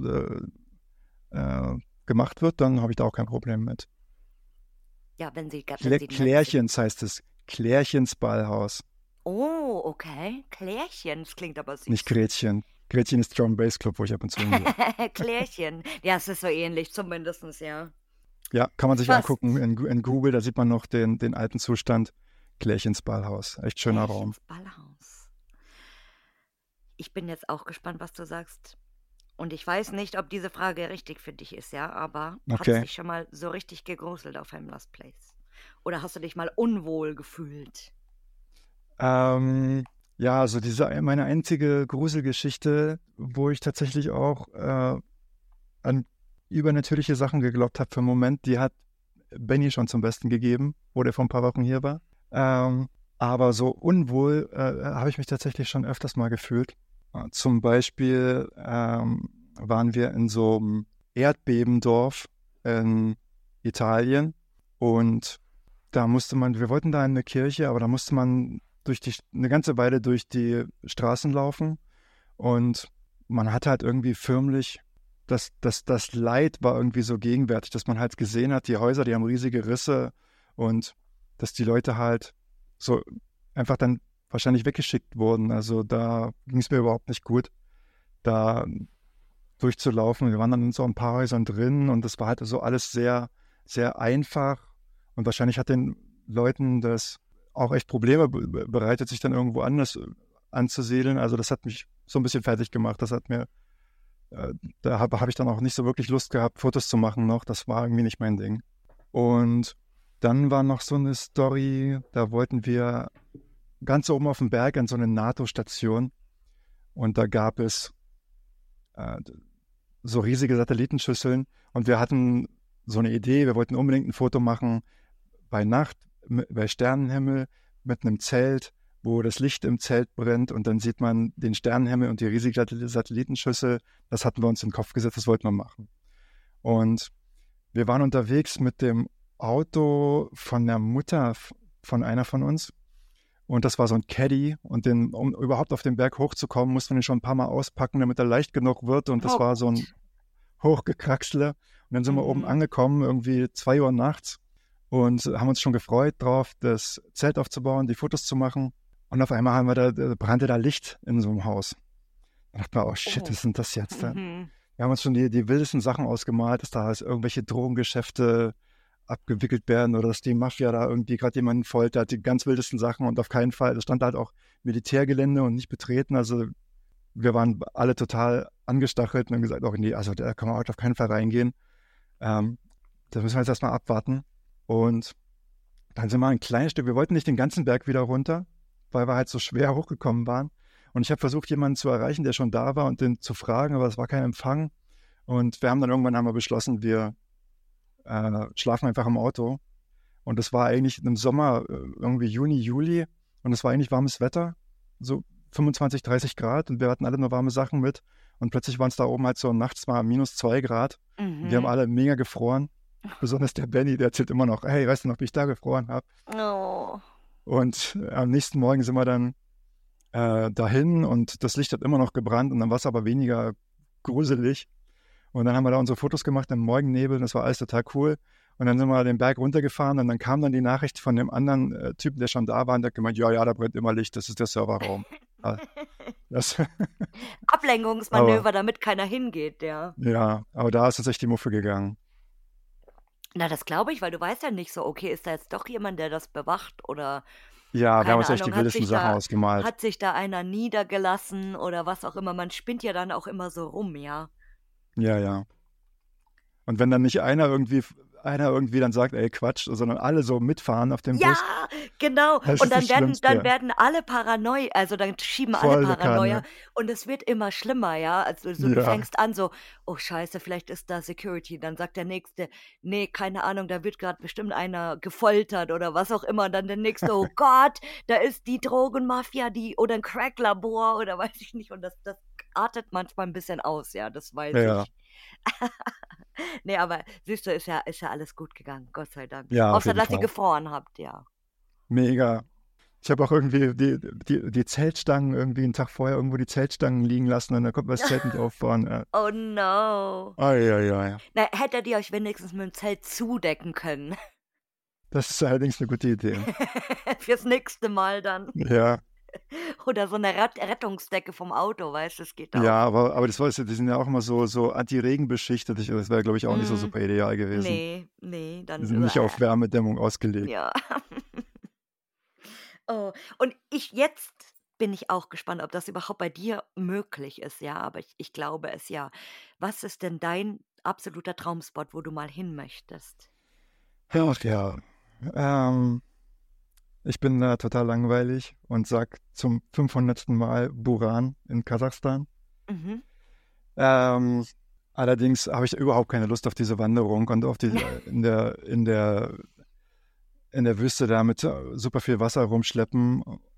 gemacht wird, dann habe ich da auch kein Problem mit. Ja, wenn sie nett sind. Klärchens heißt es. Klärchens Ballhaus. Oh, okay. Klärchen, das klingt aber süß. Nicht Gretchen. Gretchen ist Drum Bass Club, wo ich ab und zu hingehe. Klärchen. Ja, es ist so ähnlich, zumindest, ja. Ja, kann man sich Fast. angucken in Google, da sieht man noch den alten Zustand. Klärchens Ballhaus. Echt schöner Raum. Klärchens Ballhaus. Ich bin jetzt auch gespannt, was du sagst. Und ich weiß nicht, ob diese Frage richtig für dich ist, ja, aber hast du Okay. dich schon mal so richtig gegruselt auf einem Lost Place? Oder hast du dich mal unwohl gefühlt? Ja, also meine einzige Gruselgeschichte, wo ich tatsächlich auch an übernatürliche Sachen geglaubt habe für einen Moment, die hat Benny schon zum Besten gegeben, wo der vor ein paar Wochen hier war. Aber so unwohl habe ich mich tatsächlich schon öfters mal gefühlt. Zum Beispiel waren wir in so einem Erdbebendorf in Italien und wir wollten da in eine Kirche, aber da musste man eine ganze Weile durch die Straßen laufen und man hat halt irgendwie förmlich, das Leid war irgendwie so gegenwärtig, dass man halt gesehen hat, die Häuser, die haben riesige Risse und dass die Leute halt so einfach dann wahrscheinlich weggeschickt wurden. Also da ging es mir überhaupt nicht gut, da durchzulaufen. Wir waren dann in so ein paar Häusern drin und das war halt so alles sehr, sehr einfach und wahrscheinlich hat den Leuten das auch echt Probleme bereitet, sich dann irgendwo anders anzusiedeln. Also das hat mich so ein bisschen fertig gemacht. Da habe ich dann auch nicht so wirklich Lust gehabt, Fotos zu machen noch. Das war irgendwie nicht mein Ding. Und dann war noch so eine Story, da wollten wir ganz oben auf dem Berg an so eine NATO-Station und da gab es so riesige Satellitenschüsseln und wir hatten so eine Idee, wir wollten unbedingt ein Foto machen bei Nacht, bei Sternenhimmel mit einem Zelt, wo das Licht im Zelt brennt und dann sieht man den Sternenhimmel und die riesige Satellitenschüssel. Das hatten wir uns in den Kopf gesetzt, das wollten wir machen. Und wir waren unterwegs mit dem Auto von der Mutter von einer von uns und das war so ein Caddy und um überhaupt auf den Berg hochzukommen, musste man ihn schon ein paar Mal auspacken, damit er leicht genug wird und das war so ein Hochgekraxle. Und dann sind wir oben angekommen, irgendwie 2 Uhr nachts und haben uns schon gefreut drauf, das Zelt aufzubauen, die Fotos zu machen. Und auf einmal brannte da Licht in so einem Haus. Da dachten wir, oh shit, was sind das jetzt denn? Wir haben uns schon die wildesten Sachen ausgemalt, dass da irgendwelche Drogengeschäfte abgewickelt werden oder dass die Mafia da irgendwie gerade jemanden foltert, die ganz wildesten Sachen und auf keinen Fall, es stand halt auch Militärgelände und nicht betreten, also wir waren alle total angestachelt und haben gesagt, oh nee, also da kann man heute auf keinen Fall reingehen. Da müssen wir jetzt erstmal abwarten. Und dann sind wir ein kleines Stück, wir wollten nicht den ganzen Berg wieder runter, weil wir halt so schwer hochgekommen waren. Und ich habe versucht, jemanden zu erreichen, der schon da war und den zu fragen, aber es war kein Empfang. Und wir haben dann irgendwann beschlossen, wir schlafen einfach im Auto. Und es war eigentlich im Sommer, irgendwie Juni, Juli. Und es war eigentlich warmes Wetter, so 25, 30 Grad. Und wir hatten alle nur warme Sachen mit. Und plötzlich waren es da oben halt so nachts mal -2 Grad. Und wir haben alle mega gefroren. Besonders der Benny, der erzählt immer noch, hey, weißt du noch, wie ich da gefroren habe? Oh. Und am nächsten Morgen sind wir dann dahin und das Licht hat immer noch gebrannt und dann war es aber weniger gruselig. Und dann haben wir da unsere Fotos gemacht im Morgennebel und das war alles total cool. Und dann sind wir den Berg runtergefahren und dann kam dann die Nachricht von dem anderen Typen, der schon da war und der hat gemeint, ja, da brennt immer Licht, das ist der Serverraum. Das, Ablenkungsmanöver, damit keiner hingeht, ja. Ja, aber da ist tatsächlich die Muffe gegangen. Na, das glaube ich, weil du weißt ja nicht so, okay, ist da jetzt doch jemand, der das bewacht oder Ja, wir haben keine uns echt die Ahnung, wildesten Sachen ausgemalt. hat sich da einer niedergelassen oder was auch immer. Man spinnt ja dann auch immer so rum, ja. Ja. Und wenn dann nicht einer irgendwie dann sagt, ey, Quatsch, sondern alle so mitfahren auf dem Bus. Ja, genau. Das Und ist das dann Schlimmste. werden alle Paranoia, also dann schieben alle Voll Paranoia Kanne. und es wird immer schlimmer, ja. Also so, du Ja. fängst an so, oh Scheiße, vielleicht ist da Security. Dann sagt der Nächste, nee, keine Ahnung, da wird gerade bestimmt einer gefoltert oder was auch immer. Und dann der Nächste, oh Gott, da ist die Drogenmafia, oder ein Cracklabor oder weiß ich nicht. Und das artet manchmal ein bisschen aus, ja, das weiß Ja. ich. Nee, aber siehst du, ist ja alles gut gegangen, Gott sei Dank. Ja, auf Außer, jeden dass ihr Fall. gefroren habt, ja. Mega. Ich habe auch irgendwie die Zeltstangen irgendwie einen Tag vorher irgendwo die Zeltstangen liegen lassen und dann konnten wir das Zelt nicht aufbauen. Oh no. Ai. Na, hättet ihr euch wenigstens mit dem Zelt zudecken können. Das ist allerdings eine gute Idee. Fürs nächste Mal dann. Ja, Oder so eine Rettungsdecke vom Auto, weißt du, das geht auch. ja, aber das weißt du, die sind ja auch immer so anti-Regen beschichtet. Das wäre, glaube ich, auch nicht so super ideal gewesen. Nee, dann. Die sind nicht auf Wärmedämmung ausgelegt. Ja. Oh, und jetzt bin ich auch gespannt, ob das überhaupt bei dir möglich ist, ja, aber ich glaube es ja. Was ist denn dein absoluter Traumspot, wo du mal hin möchtest? Ach ja. Ich bin da total langweilig und sag zum 500. Mal Buran in Kasachstan. Mhm. Allerdings habe ich überhaupt keine Lust auf diese Wanderung und auf die in der Wüste da mit super viel Wasser rumschleppen.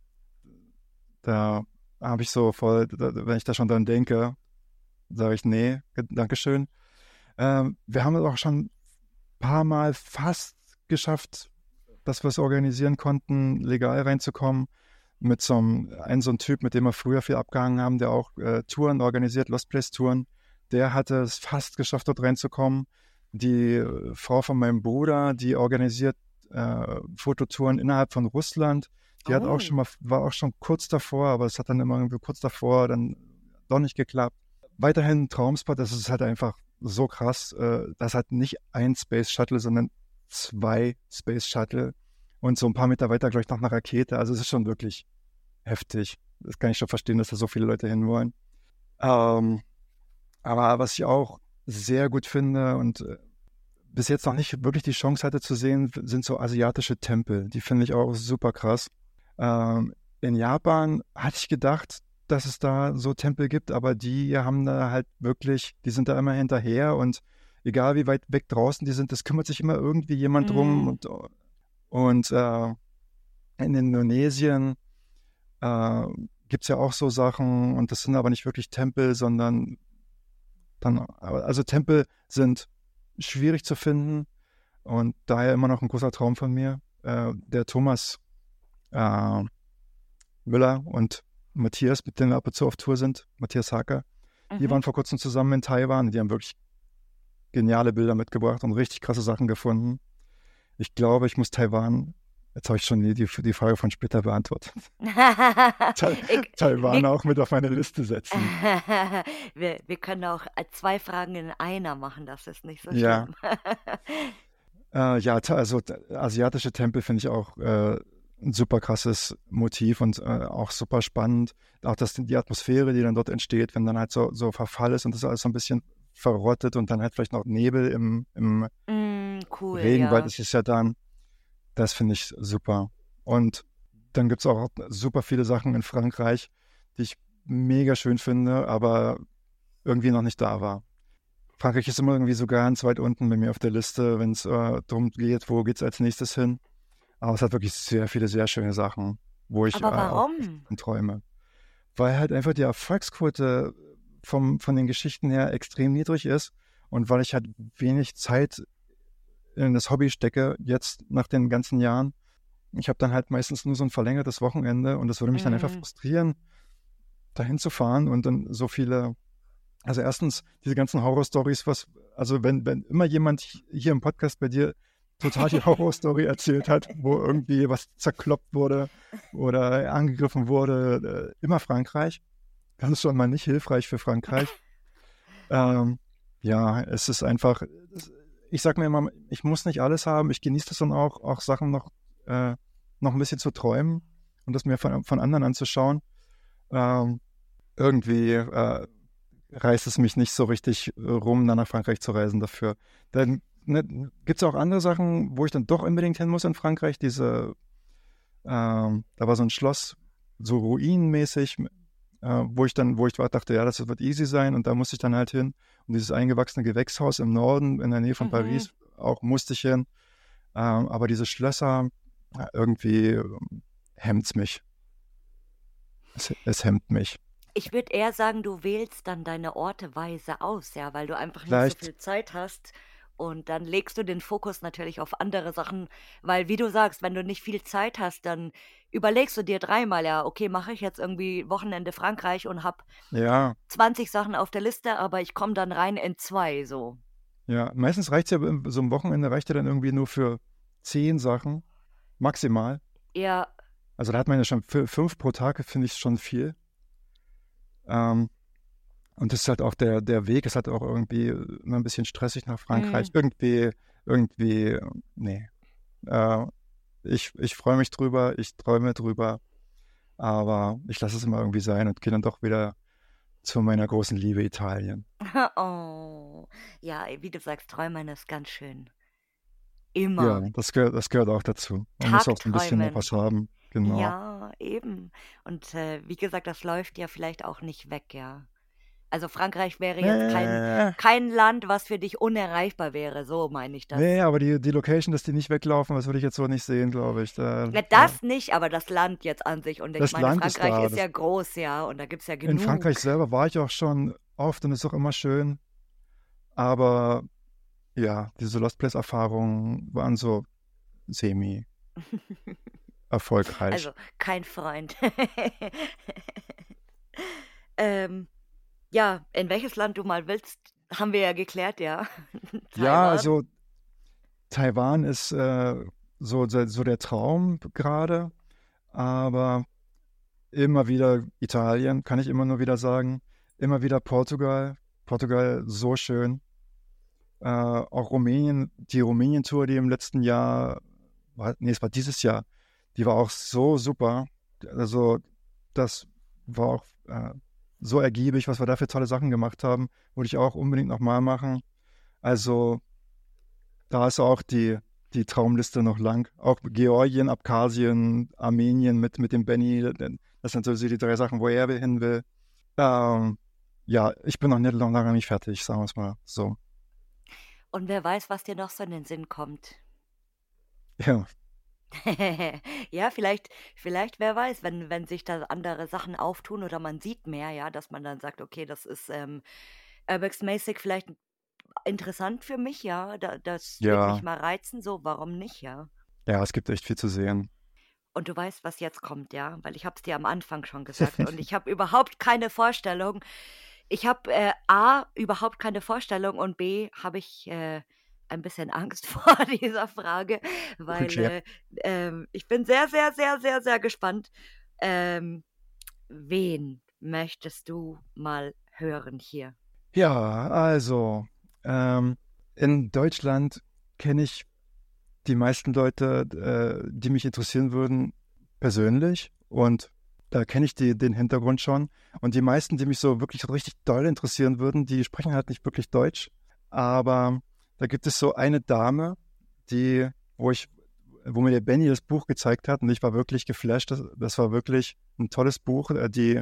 Da habe ich so voll, wenn ich da schon dran denke, sage ich, nee, Dankeschön. Wir haben es auch schon ein paar Mal fast geschafft, dass wir es organisieren konnten, legal reinzukommen. Mit so einem Typ, mit dem wir früher viel abgehangen haben, der auch Touren organisiert, Lost Place Touren. Der hatte es fast geschafft, dort reinzukommen. Die Frau von meinem Bruder, die organisiert Fototouren innerhalb von Russland. Die hat auch war auch schon kurz davor, aber es hat dann immer irgendwie kurz davor dann doch nicht geklappt. Weiterhin ein Traumspot, das ist halt einfach so krass. Das hat nicht ein Space Shuttle, sondern 2 Space Shuttle und so ein paar Meter weiter, glaube ich, noch eine Rakete. Also es ist schon wirklich heftig. Das kann ich schon verstehen, dass da so viele Leute hinwollen. Aber was ich auch sehr gut finde und bis jetzt noch nicht wirklich die Chance hatte zu sehen, sind so asiatische Tempel. Die finde ich auch super krass. In Japan hatte ich gedacht, dass es da so Tempel gibt, aber die haben da halt wirklich, die sind da immer hinterher und egal wie weit weg draußen die sind, das kümmert sich immer irgendwie jemand drum. Und in Indonesien gibt es ja auch so Sachen und das sind aber nicht wirklich Tempel, sondern also Tempel sind schwierig zu finden und daher immer noch ein großer Traum von mir. Der Thomas Müller und Matthias, mit denen wir ab und zu auf Tour sind, Matthias Hacker, die waren vor kurzem zusammen in Taiwan. Die haben wirklich geniale Bilder mitgebracht und richtig krasse Sachen gefunden. Ich glaube, ich muss Taiwan, jetzt habe ich schon die Frage von später beantwortet, Taiwan auch mit auf meine Liste setzen. Wir können auch 2 Fragen in einer machen, das ist nicht so Ja. schlimm. Ja, also asiatische Tempel finde ich auch ein super krasses Motiv und auch super spannend. Auch die Atmosphäre, die dann dort entsteht, wenn dann halt so Verfall ist und das alles so ein bisschen verrottet und dann halt vielleicht noch Nebel im Cool, Regenwald ja. ist es ja dann. Das finde ich super. Und dann gibt es auch super viele Sachen in Frankreich, die ich mega schön finde, aber irgendwie noch nicht da war. Frankreich ist immer irgendwie so ganz weit unten bei mir auf der Liste, wenn es darum geht, wo geht es als nächstes hin. Aber es hat wirklich sehr viele, sehr schöne Sachen, wo ich Aber auch warum? von träume. Weil halt einfach die Erfolgsquote von den Geschichten her extrem niedrig ist und weil ich halt wenig Zeit in das Hobby stecke, jetzt nach den ganzen Jahren. Ich habe dann halt meistens nur so ein verlängertes Wochenende und das würde mich dann einfach Mhm. frustrieren, dahin zu fahren und dann so viele, also erstens diese ganzen Horror-Stories, also wenn immer jemand hier im Podcast bei dir total die Horror-Story erzählt hat, wo irgendwie was zerkloppt wurde oder angegriffen wurde, immer Frankreich. Das ist schon mal nicht hilfreich für Frankreich. Ähm, ja, es ist einfach, ich sag mir immer, ich muss nicht alles haben. Ich genieße das dann auch Sachen noch ein bisschen zu träumen und das mir von anderen anzuschauen. Ähm, irgendwie reißt es mich nicht so richtig rum, dann nach Frankreich zu reisen dafür. Dann gibt es auch andere Sachen, wo ich dann doch unbedingt hin muss in Frankreich. Da war so ein Schloss, so ruinenmäßig, wo ich dachte, ja, das wird easy sein und da musste ich dann halt hin. Und dieses eingewachsene Gewächshaus im Norden, in der Nähe von Mhm. Paris, auch musste ich hin. Aber diese Schlösser, irgendwie hemmt es mich. Es hemmt mich. Ich würde eher sagen, du wählst dann deine Orte weise aus, ja, weil du einfach nicht so Vielleicht, viel Zeit hast und dann legst du den Fokus natürlich auf andere Sachen, weil wie du sagst, wenn du nicht viel Zeit hast, dann überlegst du dir dreimal, ja, okay, mache ich jetzt irgendwie Wochenende Frankreich und habe ja, 20 Sachen auf der Liste, aber ich komme dann rein in 2 so. ja, meistens reicht es ja, so ein Wochenende reicht ja dann irgendwie nur für 10 Sachen, maximal. Ja, Also da hat man ja schon für 5 pro Tag, finde ich schon viel. Ähm, und das ist halt auch der Weg, ist halt auch irgendwie immer ein bisschen stressig nach Frankreich. mm. Irgendwie, nee. Äh, ich freue mich drüber, ich träume drüber, aber ich lasse es immer irgendwie sein und gehe dann doch wieder zu meiner großen Liebe Italien. Oh, ja, wie du sagst, träumen ist ganz schön. Ja, Immer. das gehört auch dazu. Man muss auch so ein bisschen noch Tagträumen. was haben, genau. Ja, eben. Und wie gesagt, das läuft ja vielleicht auch nicht weg, ja. Also Frankreich wäre jetzt kein, Äh, kein Land, was für dich unerreichbar wäre, so meine ich nee, das. aber die Location, dass die nicht weglaufen, das würde ich jetzt so nicht sehen, glaube ich. Ja, das nicht, aber das Land jetzt an sich. Und ich Das meine, Land ist Frankreich da. ist ja groß, ja, und da gibt es ja In Frankreich genug. selber war ich auch schon oft und ist auch immer schön. Aber ja, diese Lost Place-Erfahrungen waren so semi-erfolgreich. Also kein Freund. ähm, ja, in welches Land du mal willst, haben wir ja geklärt, ja. Ja, Taiwan. also Taiwan ist so der Traum gerade, aber immer wieder Italien, kann ich immer nur wieder sagen. Immer wieder Portugal. Portugal so schön. Auch Rumänien, die Rumänien-Tour, die im letzten Jahr, nee, es war dieses Jahr, die war auch so super. Also, das war auch so ergiebig, was wir da für tolle Sachen gemacht haben. Würde ich auch unbedingt nochmal machen. Also, da ist auch die Traumliste noch lang. Auch Georgien, Abkhazien, Armenien mit dem Benny, das sind so die 3 Sachen, wo er hin will. Ähm, ja, ich bin noch lange nicht fertig, sagen wir es mal so. Und wer weiß, was dir noch so in den Sinn kommt. Ja, Ja, vielleicht, wer weiß, wenn sich da andere Sachen auftun oder man sieht mehr, ja, dass man dann sagt, okay, das ist Urbex-mäßig vielleicht interessant für mich, ja, das wird mich ja, mal reizen, so, warum nicht, ja? ja, es gibt echt viel zu sehen. Und du weißt, was jetzt kommt, ja, weil ich habe es dir am Anfang schon gesagt und ich habe überhaupt keine Vorstellung. Ich habe A, überhaupt keine Vorstellung und B, habe ich ein bisschen Angst vor dieser Frage, weil Okay. ich bin sehr, sehr, sehr, sehr, sehr gespannt. Ähm, wen möchtest du mal hören hier? Ja, also, ähm, in Deutschland kenne ich die meisten Leute, die mich interessieren würden, persönlich. Und da kenne ich den Hintergrund schon. Und die meisten, die mich so wirklich so richtig doll interessieren würden, die sprechen halt nicht wirklich Deutsch. Aber da gibt es so eine Dame, die, wo mir der Benny das Buch gezeigt hat und ich war wirklich geflasht. Das war wirklich ein tolles Buch. Die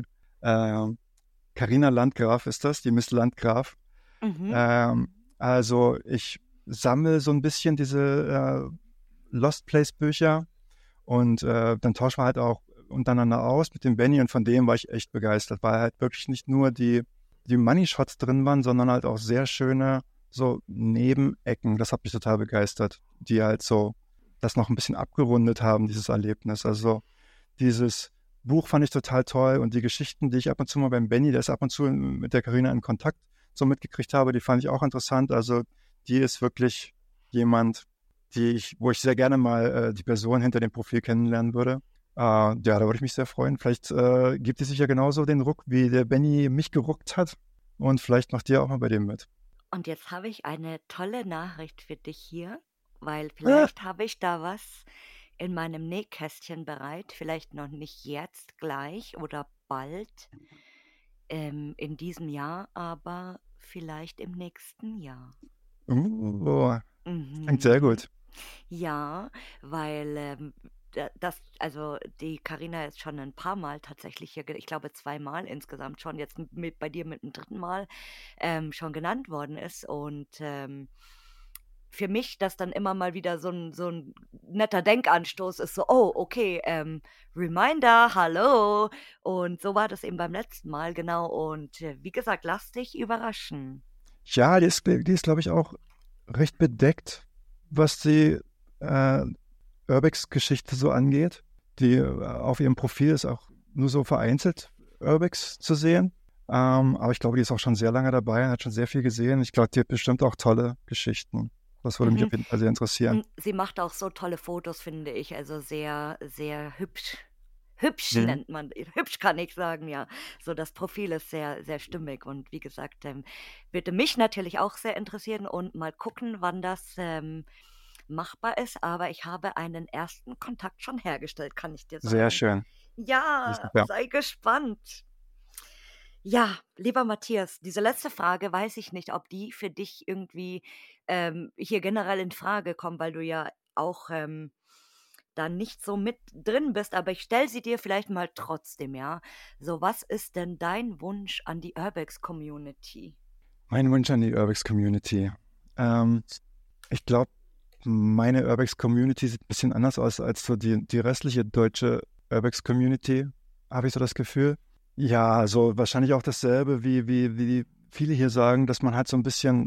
Carina Landgraf ist das, die Miss Landgraf. Mhm. Also ich sammle so ein bisschen diese Lost Place Bücher und dann tauschen wir halt auch untereinander aus mit dem Benny und von dem war ich echt begeistert, weil halt wirklich nicht nur die Money Shots drin waren, sondern halt auch sehr schöne so Nebenecken. Das hat mich total begeistert, die halt so das noch ein bisschen abgerundet haben, dieses Erlebnis. Also dieses Buch fand ich total toll und die Geschichten, die ich ab und zu mal beim Benny, der ist ab und zu mit der Carina in Kontakt so mitgekriegt habe, die fand ich auch interessant. Also die ist wirklich jemand, wo ich sehr gerne mal die Person hinter dem Profil kennenlernen würde. Ja, da würde ich mich sehr freuen. Vielleicht gibt die sich ja genauso den Ruck, wie der Benny mich geruckt hat. Und vielleicht macht ihr auch mal bei dem mit. Und jetzt habe ich eine tolle Nachricht für dich hier, weil Ah, vielleicht habe ich da was in meinem Nähkästchen bereit. Vielleicht noch nicht jetzt gleich oder bald in diesem Jahr, aber vielleicht im nächsten Jahr. klingt sehr Mhm. gut. Ja, weil also die Karina ist schon ein paar Mal tatsächlich hier, ich glaube zweimal insgesamt schon, jetzt mit, bei dir mit dem dritten Mal schon genannt worden ist. Und für mich das dann immer mal wieder so ein netter Denkanstoß ist, so, oh, okay, Reminder, hallo. Und so war das eben beim letzten Mal, genau. Und wie gesagt, lass dich überraschen. Ja, die ist glaube ich, auch recht bedeckt, was die äh, Urbex-Geschichte so angeht. Die auf ihrem Profil ist auch nur so vereinzelt Urbex zu sehen. Aber ich glaube, die ist auch schon sehr lange dabei und hat schon sehr viel gesehen. Ich glaube, die hat bestimmt auch tolle Geschichten. Das würde mich Mhm. auf jeden Fall sehr interessieren. Sie macht auch so tolle Fotos, finde ich, also sehr, sehr hübsch. Hübsch Mhm. nennt man, hübsch kann ich sagen, ja. So das Profil ist sehr, sehr stimmig und wie gesagt, würde mich natürlich auch sehr interessieren und mal gucken, wann das machbar ist. Aber ich habe einen ersten Kontakt schon hergestellt, kann ich dir Sehr sagen. schön. Ja, Super. sei gespannt. Ja, lieber Matthias, diese letzte Frage weiß ich nicht, ob die für dich irgendwie hier generell in Frage kommt, weil du ja auch da nicht so mit drin bist, aber ich stelle sie dir vielleicht mal trotzdem, ja. So, was ist denn dein Wunsch an die Urbex-Community? Mein Wunsch an die Urbex-Community. Ähm, Ich glaube, meine Urbex-Community sieht ein bisschen anders aus als so die restliche deutsche Urbex-Community, habe ich so das Gefühl. Ja, also wahrscheinlich auch dasselbe, wie viele hier sagen, dass man halt so ein bisschen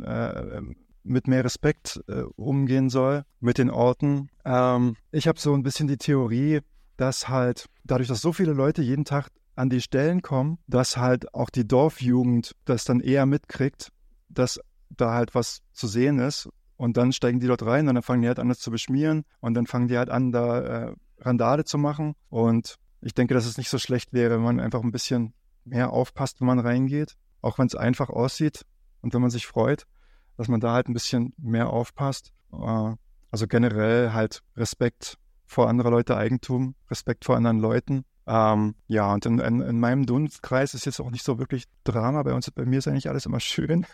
mit mehr Respekt umgehen soll mit den Orten. Ich habe so ein bisschen die Theorie, dass halt dadurch, dass so viele Leute jeden Tag an die Stellen kommen, dass halt auch die Dorfjugend das dann eher mitkriegt, dass da halt was zu sehen ist. Und dann steigen die dort rein und dann fangen die halt an, das zu beschmieren. Und dann fangen die halt an, da Randale zu machen. Und ich denke, dass es nicht so schlecht wäre, wenn man einfach ein bisschen mehr aufpasst, wenn man reingeht. Auch wenn es einfach aussieht und wenn man sich freut, dass man da halt ein bisschen mehr aufpasst. Also generell halt Respekt vor anderer Leute Eigentum, Respekt vor anderen Leuten. Ja, und in meinem Dunstkreis ist jetzt auch nicht so wirklich Drama. Bei mir ist eigentlich alles immer schön.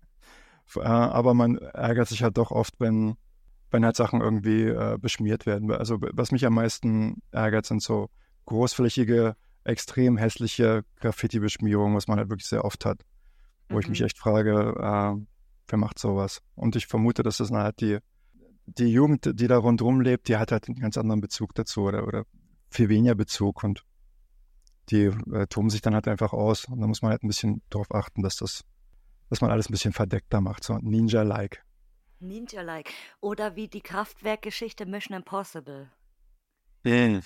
Aber man ärgert sich halt doch oft, wenn halt Sachen irgendwie beschmiert werden. Also was mich am meisten ärgert, sind so großflächige, extrem hässliche Graffiti-Beschmierungen, was man halt wirklich sehr oft hat, wo ich mich Mhm. echt frage, wer macht sowas? Und ich vermute, dass das dann halt die Jugend, die da rundherum lebt, die hat halt einen ganz anderen Bezug dazu oder viel weniger Bezug und die toben sich dann halt einfach aus. Und da muss man halt ein bisschen drauf achten, dass man alles ein bisschen verdeckter macht, so Ninja-like. Ninja-like. Oder wie die Kraftwerkgeschichte Mission Impossible. Mhm.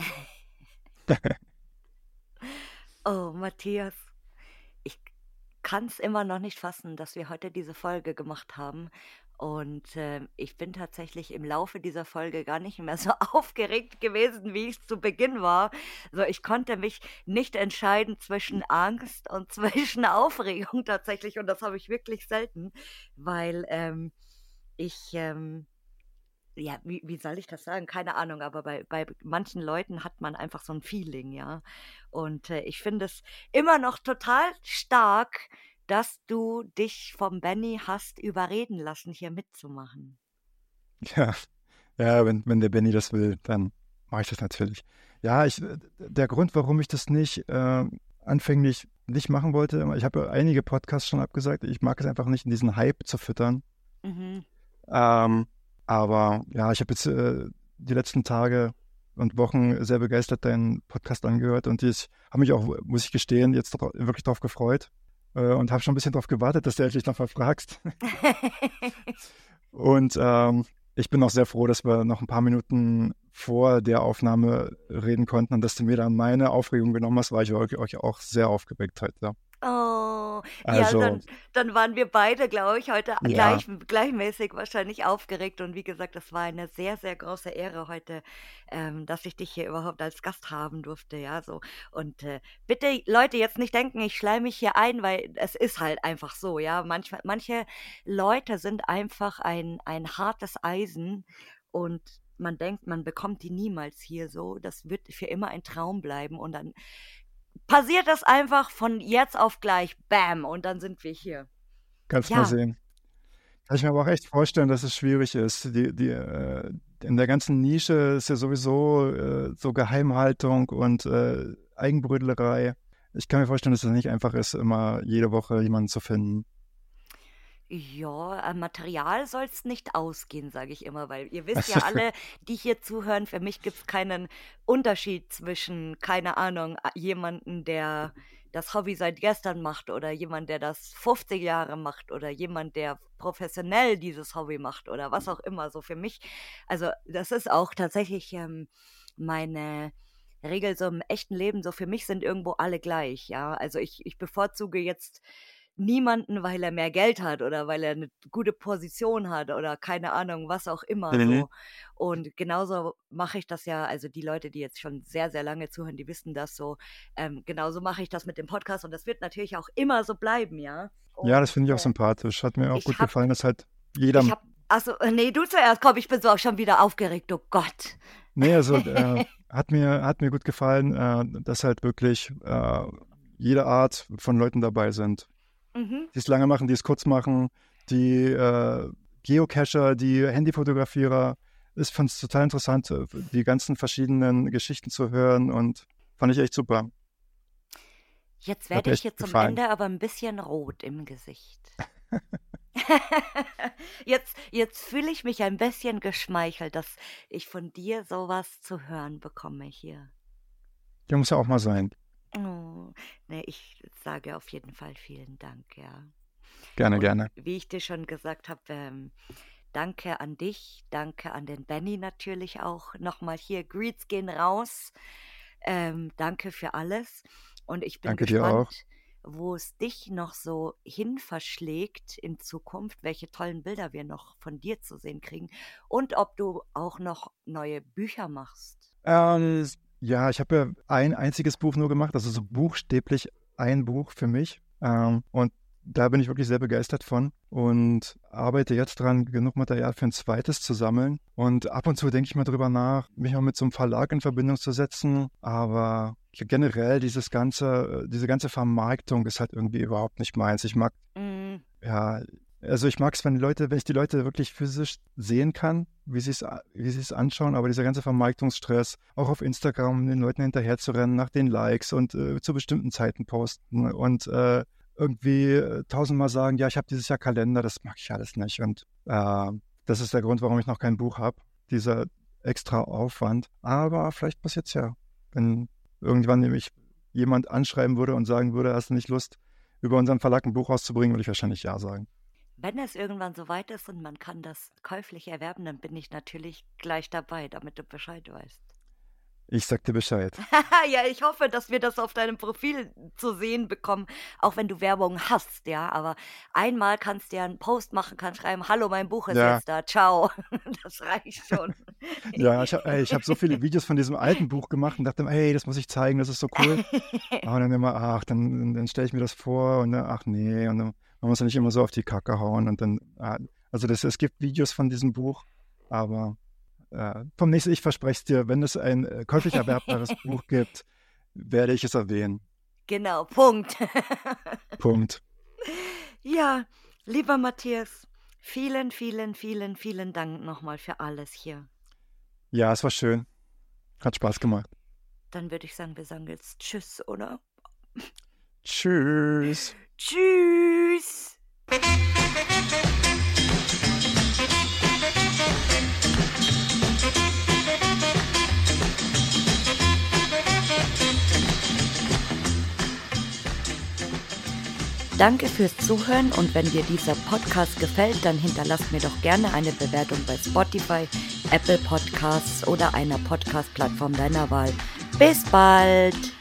Oh, Matthias, ich kann es immer noch nicht fassen, dass wir heute diese Folge gemacht haben. Und ich bin tatsächlich im Laufe dieser Folge gar nicht mehr so aufgeregt gewesen, wie ich zu Beginn war. So, ich konnte mich nicht entscheiden zwischen Angst und zwischen Aufregung tatsächlich. Und das habe ich wirklich selten, weil ich ja, wie soll ich das sagen? Keine Ahnung, aber bei manchen Leuten hat man einfach so ein Feeling, ja. Und ich finde es immer noch total stark, dass du dich vom Benny hast überreden lassen, hier mitzumachen. Ja, ja, wenn der Benny das will, dann mache ich das natürlich. Ja, der Grund, warum ich das nicht anfänglich nicht machen wollte. Ich habe einige Podcasts schon abgesagt. Ich mag es einfach nicht, in diesen Hype zu füttern. Mhm. Ähm, aber ja, ich habe jetzt die letzten Tage und Wochen sehr begeistert deinen Podcast angehört und ich habe mich auch, muss ich gestehen, jetzt wirklich drauf gefreut und habe schon ein bisschen drauf gewartet, dass du endlich noch mal fragst. Und ich bin auch sehr froh, dass wir noch ein paar Minuten vor der Aufnahme reden konnten und dass du mir dann meine Aufregung genommen hast, war ich euch auch sehr aufgeweckt heute. Oh, ja, Also, dann waren wir beide, glaube ich, heute ja, gleichmäßig wahrscheinlich aufgeregt. Und wie gesagt, das war eine sehr, sehr große Ehre heute, dass ich dich hier überhaupt als Gast haben durfte, ja, so. Und bitte, Leute, jetzt nicht denken, ich schleime mich hier ein, weil es ist halt einfach so, ja. Manche Leute sind einfach ein hartes Eisen und man denkt, man bekommt die niemals hier so. Das wird für immer ein Traum bleiben und dann passiert das einfach von jetzt auf gleich, bam, und dann sind wir hier. kannst mal Ja, sehen. Kann ich mir aber auch echt vorstellen, dass es schwierig ist. In der ganzen Nische ist ja sowieso so Geheimhaltung und Eigenbrötlerei. Ich kann mir vorstellen, dass es nicht einfach ist, immer jede Woche jemanden zu finden. ja, an Material soll es nicht ausgehen, sage ich immer, weil ihr wisst ja Also, alle, die hier zuhören, für mich gibt es keinen Unterschied zwischen, keine Ahnung, jemanden, der das Hobby seit gestern macht oder jemand, der das 50 Jahre macht oder jemand, der professionell dieses Hobby macht oder was auch immer. So für mich, also das ist auch tatsächlich meine Regel so im echten Leben. So für mich sind irgendwo alle gleich, ja. Also ich bevorzuge jetzt niemanden, weil er mehr Geld hat oder weil er eine gute Position hat oder keine Ahnung, was auch immer mhm. so. Und genauso mache ich das ja, also die Leute, die jetzt schon sehr, sehr lange zuhören, die wissen das so. Genauso mache ich das mit dem Podcast und das wird natürlich auch immer so bleiben, ja. Ja, das Und finde ich auch sympathisch. Hat mir auch ich gut habe gefallen, dass halt jeder. ich habe achso, nee, du zuerst, komm, ich bin so auch schon wieder aufgeregt, oh Gott. Nee, also hat mir gut gefallen, dass halt wirklich jede Art von Leuten dabei sind. Mhm. Die es lange machen, die es kurz machen, die Geocacher, die Handyfotografierer. Ich fand es total interessant, die ganzen verschiedenen Geschichten zu hören und fand ich echt super. Jetzt Hat werde mir ich echt hier zum gefallen. Ende aber ein bisschen rot im Gesicht. Jetzt fühle ich mich ein bisschen geschmeichelt, dass ich von dir sowas zu hören bekomme hier. Der muss ja auch mal sein. Oh, ne, ich sage auf jeden Fall vielen Dank, ja. Gerne, Und gerne. wie ich dir schon gesagt habe, danke an dich, danke an den Benny natürlich auch. Nochmal hier, Greets gehen raus. Danke für alles. Und ich bin Danke dir auch. gespannt, wo es dich noch so hin verschlägt in Zukunft, welche tollen Bilder wir noch von dir zu sehen kriegen und ob du auch noch neue Bücher machst. Ähm, ja, ich habe ja ein einziges Buch nur gemacht, also so buchstäblich ein Buch für mich. Und da bin ich wirklich sehr begeistert von und arbeite jetzt dran, genug Material für ein zweites zu sammeln. Und ab und zu denke ich mal drüber nach, mich mal mit so einem Verlag in Verbindung zu setzen. Aber generell diese ganze Vermarktung ist halt irgendwie überhaupt nicht meins. Ich mag Mm, ja, also ich mag es, wenn ich die Leute wirklich physisch sehen kann, wie sie es anschauen, aber dieser ganze Vermarktungsstress, auch auf Instagram, den Leuten hinterher zu rennen nach den Likes und zu bestimmten Zeiten posten und irgendwie tausendmal sagen, ja, ich habe dieses Jahr Kalender, das mag ich alles nicht. Und das ist der Grund, warum ich noch kein Buch habe, dieser extra Aufwand. Aber vielleicht passiert's ja, wenn irgendwann nämlich jemand anschreiben würde und sagen würde, hast du nicht Lust, über unseren Verlag ein Buch rauszubringen, würde ich wahrscheinlich ja sagen. Wenn es irgendwann soweit ist und man kann das käuflich erwerben, dann bin ich natürlich gleich dabei, damit du Bescheid weißt. Ich sag dir Bescheid. Ja, ich hoffe, dass wir das auf deinem Profil zu sehen bekommen, auch wenn du Werbung hast, ja. Aber einmal kannst du ja einen Post machen, kannst schreiben, hallo, mein Buch ist Ja, jetzt da, ciao. Das reicht schon. ja, ich hab so viele Videos von diesem alten Buch gemacht und dachte, hey, das muss ich zeigen, das ist so cool. Aber dann immer, ach, dann stelle ich mir das vor und dann, ach nee, und dann, man muss ja nicht immer so auf die Kacke hauen und dann, also es gibt Videos von diesem Buch, aber vom nächsten, ich verspreche es dir, wenn es ein käuflich erwerbbares Buch gibt, werde ich es erwähnen. Genau, Punkt. Punkt. Ja, lieber Matthias, vielen, vielen, vielen, vielen Dank nochmal für alles hier. Ja, es war schön. Hat Spaß gemacht. Dann würde ich sagen, wir sagen jetzt Tschüss, oder? Tschüss. Tschüss. Danke fürs Zuhören und wenn dir dieser Podcast gefällt, dann hinterlass mir doch gerne eine Bewertung bei Spotify, Apple Podcasts oder einer Podcast-Plattform deiner Wahl. Bis bald!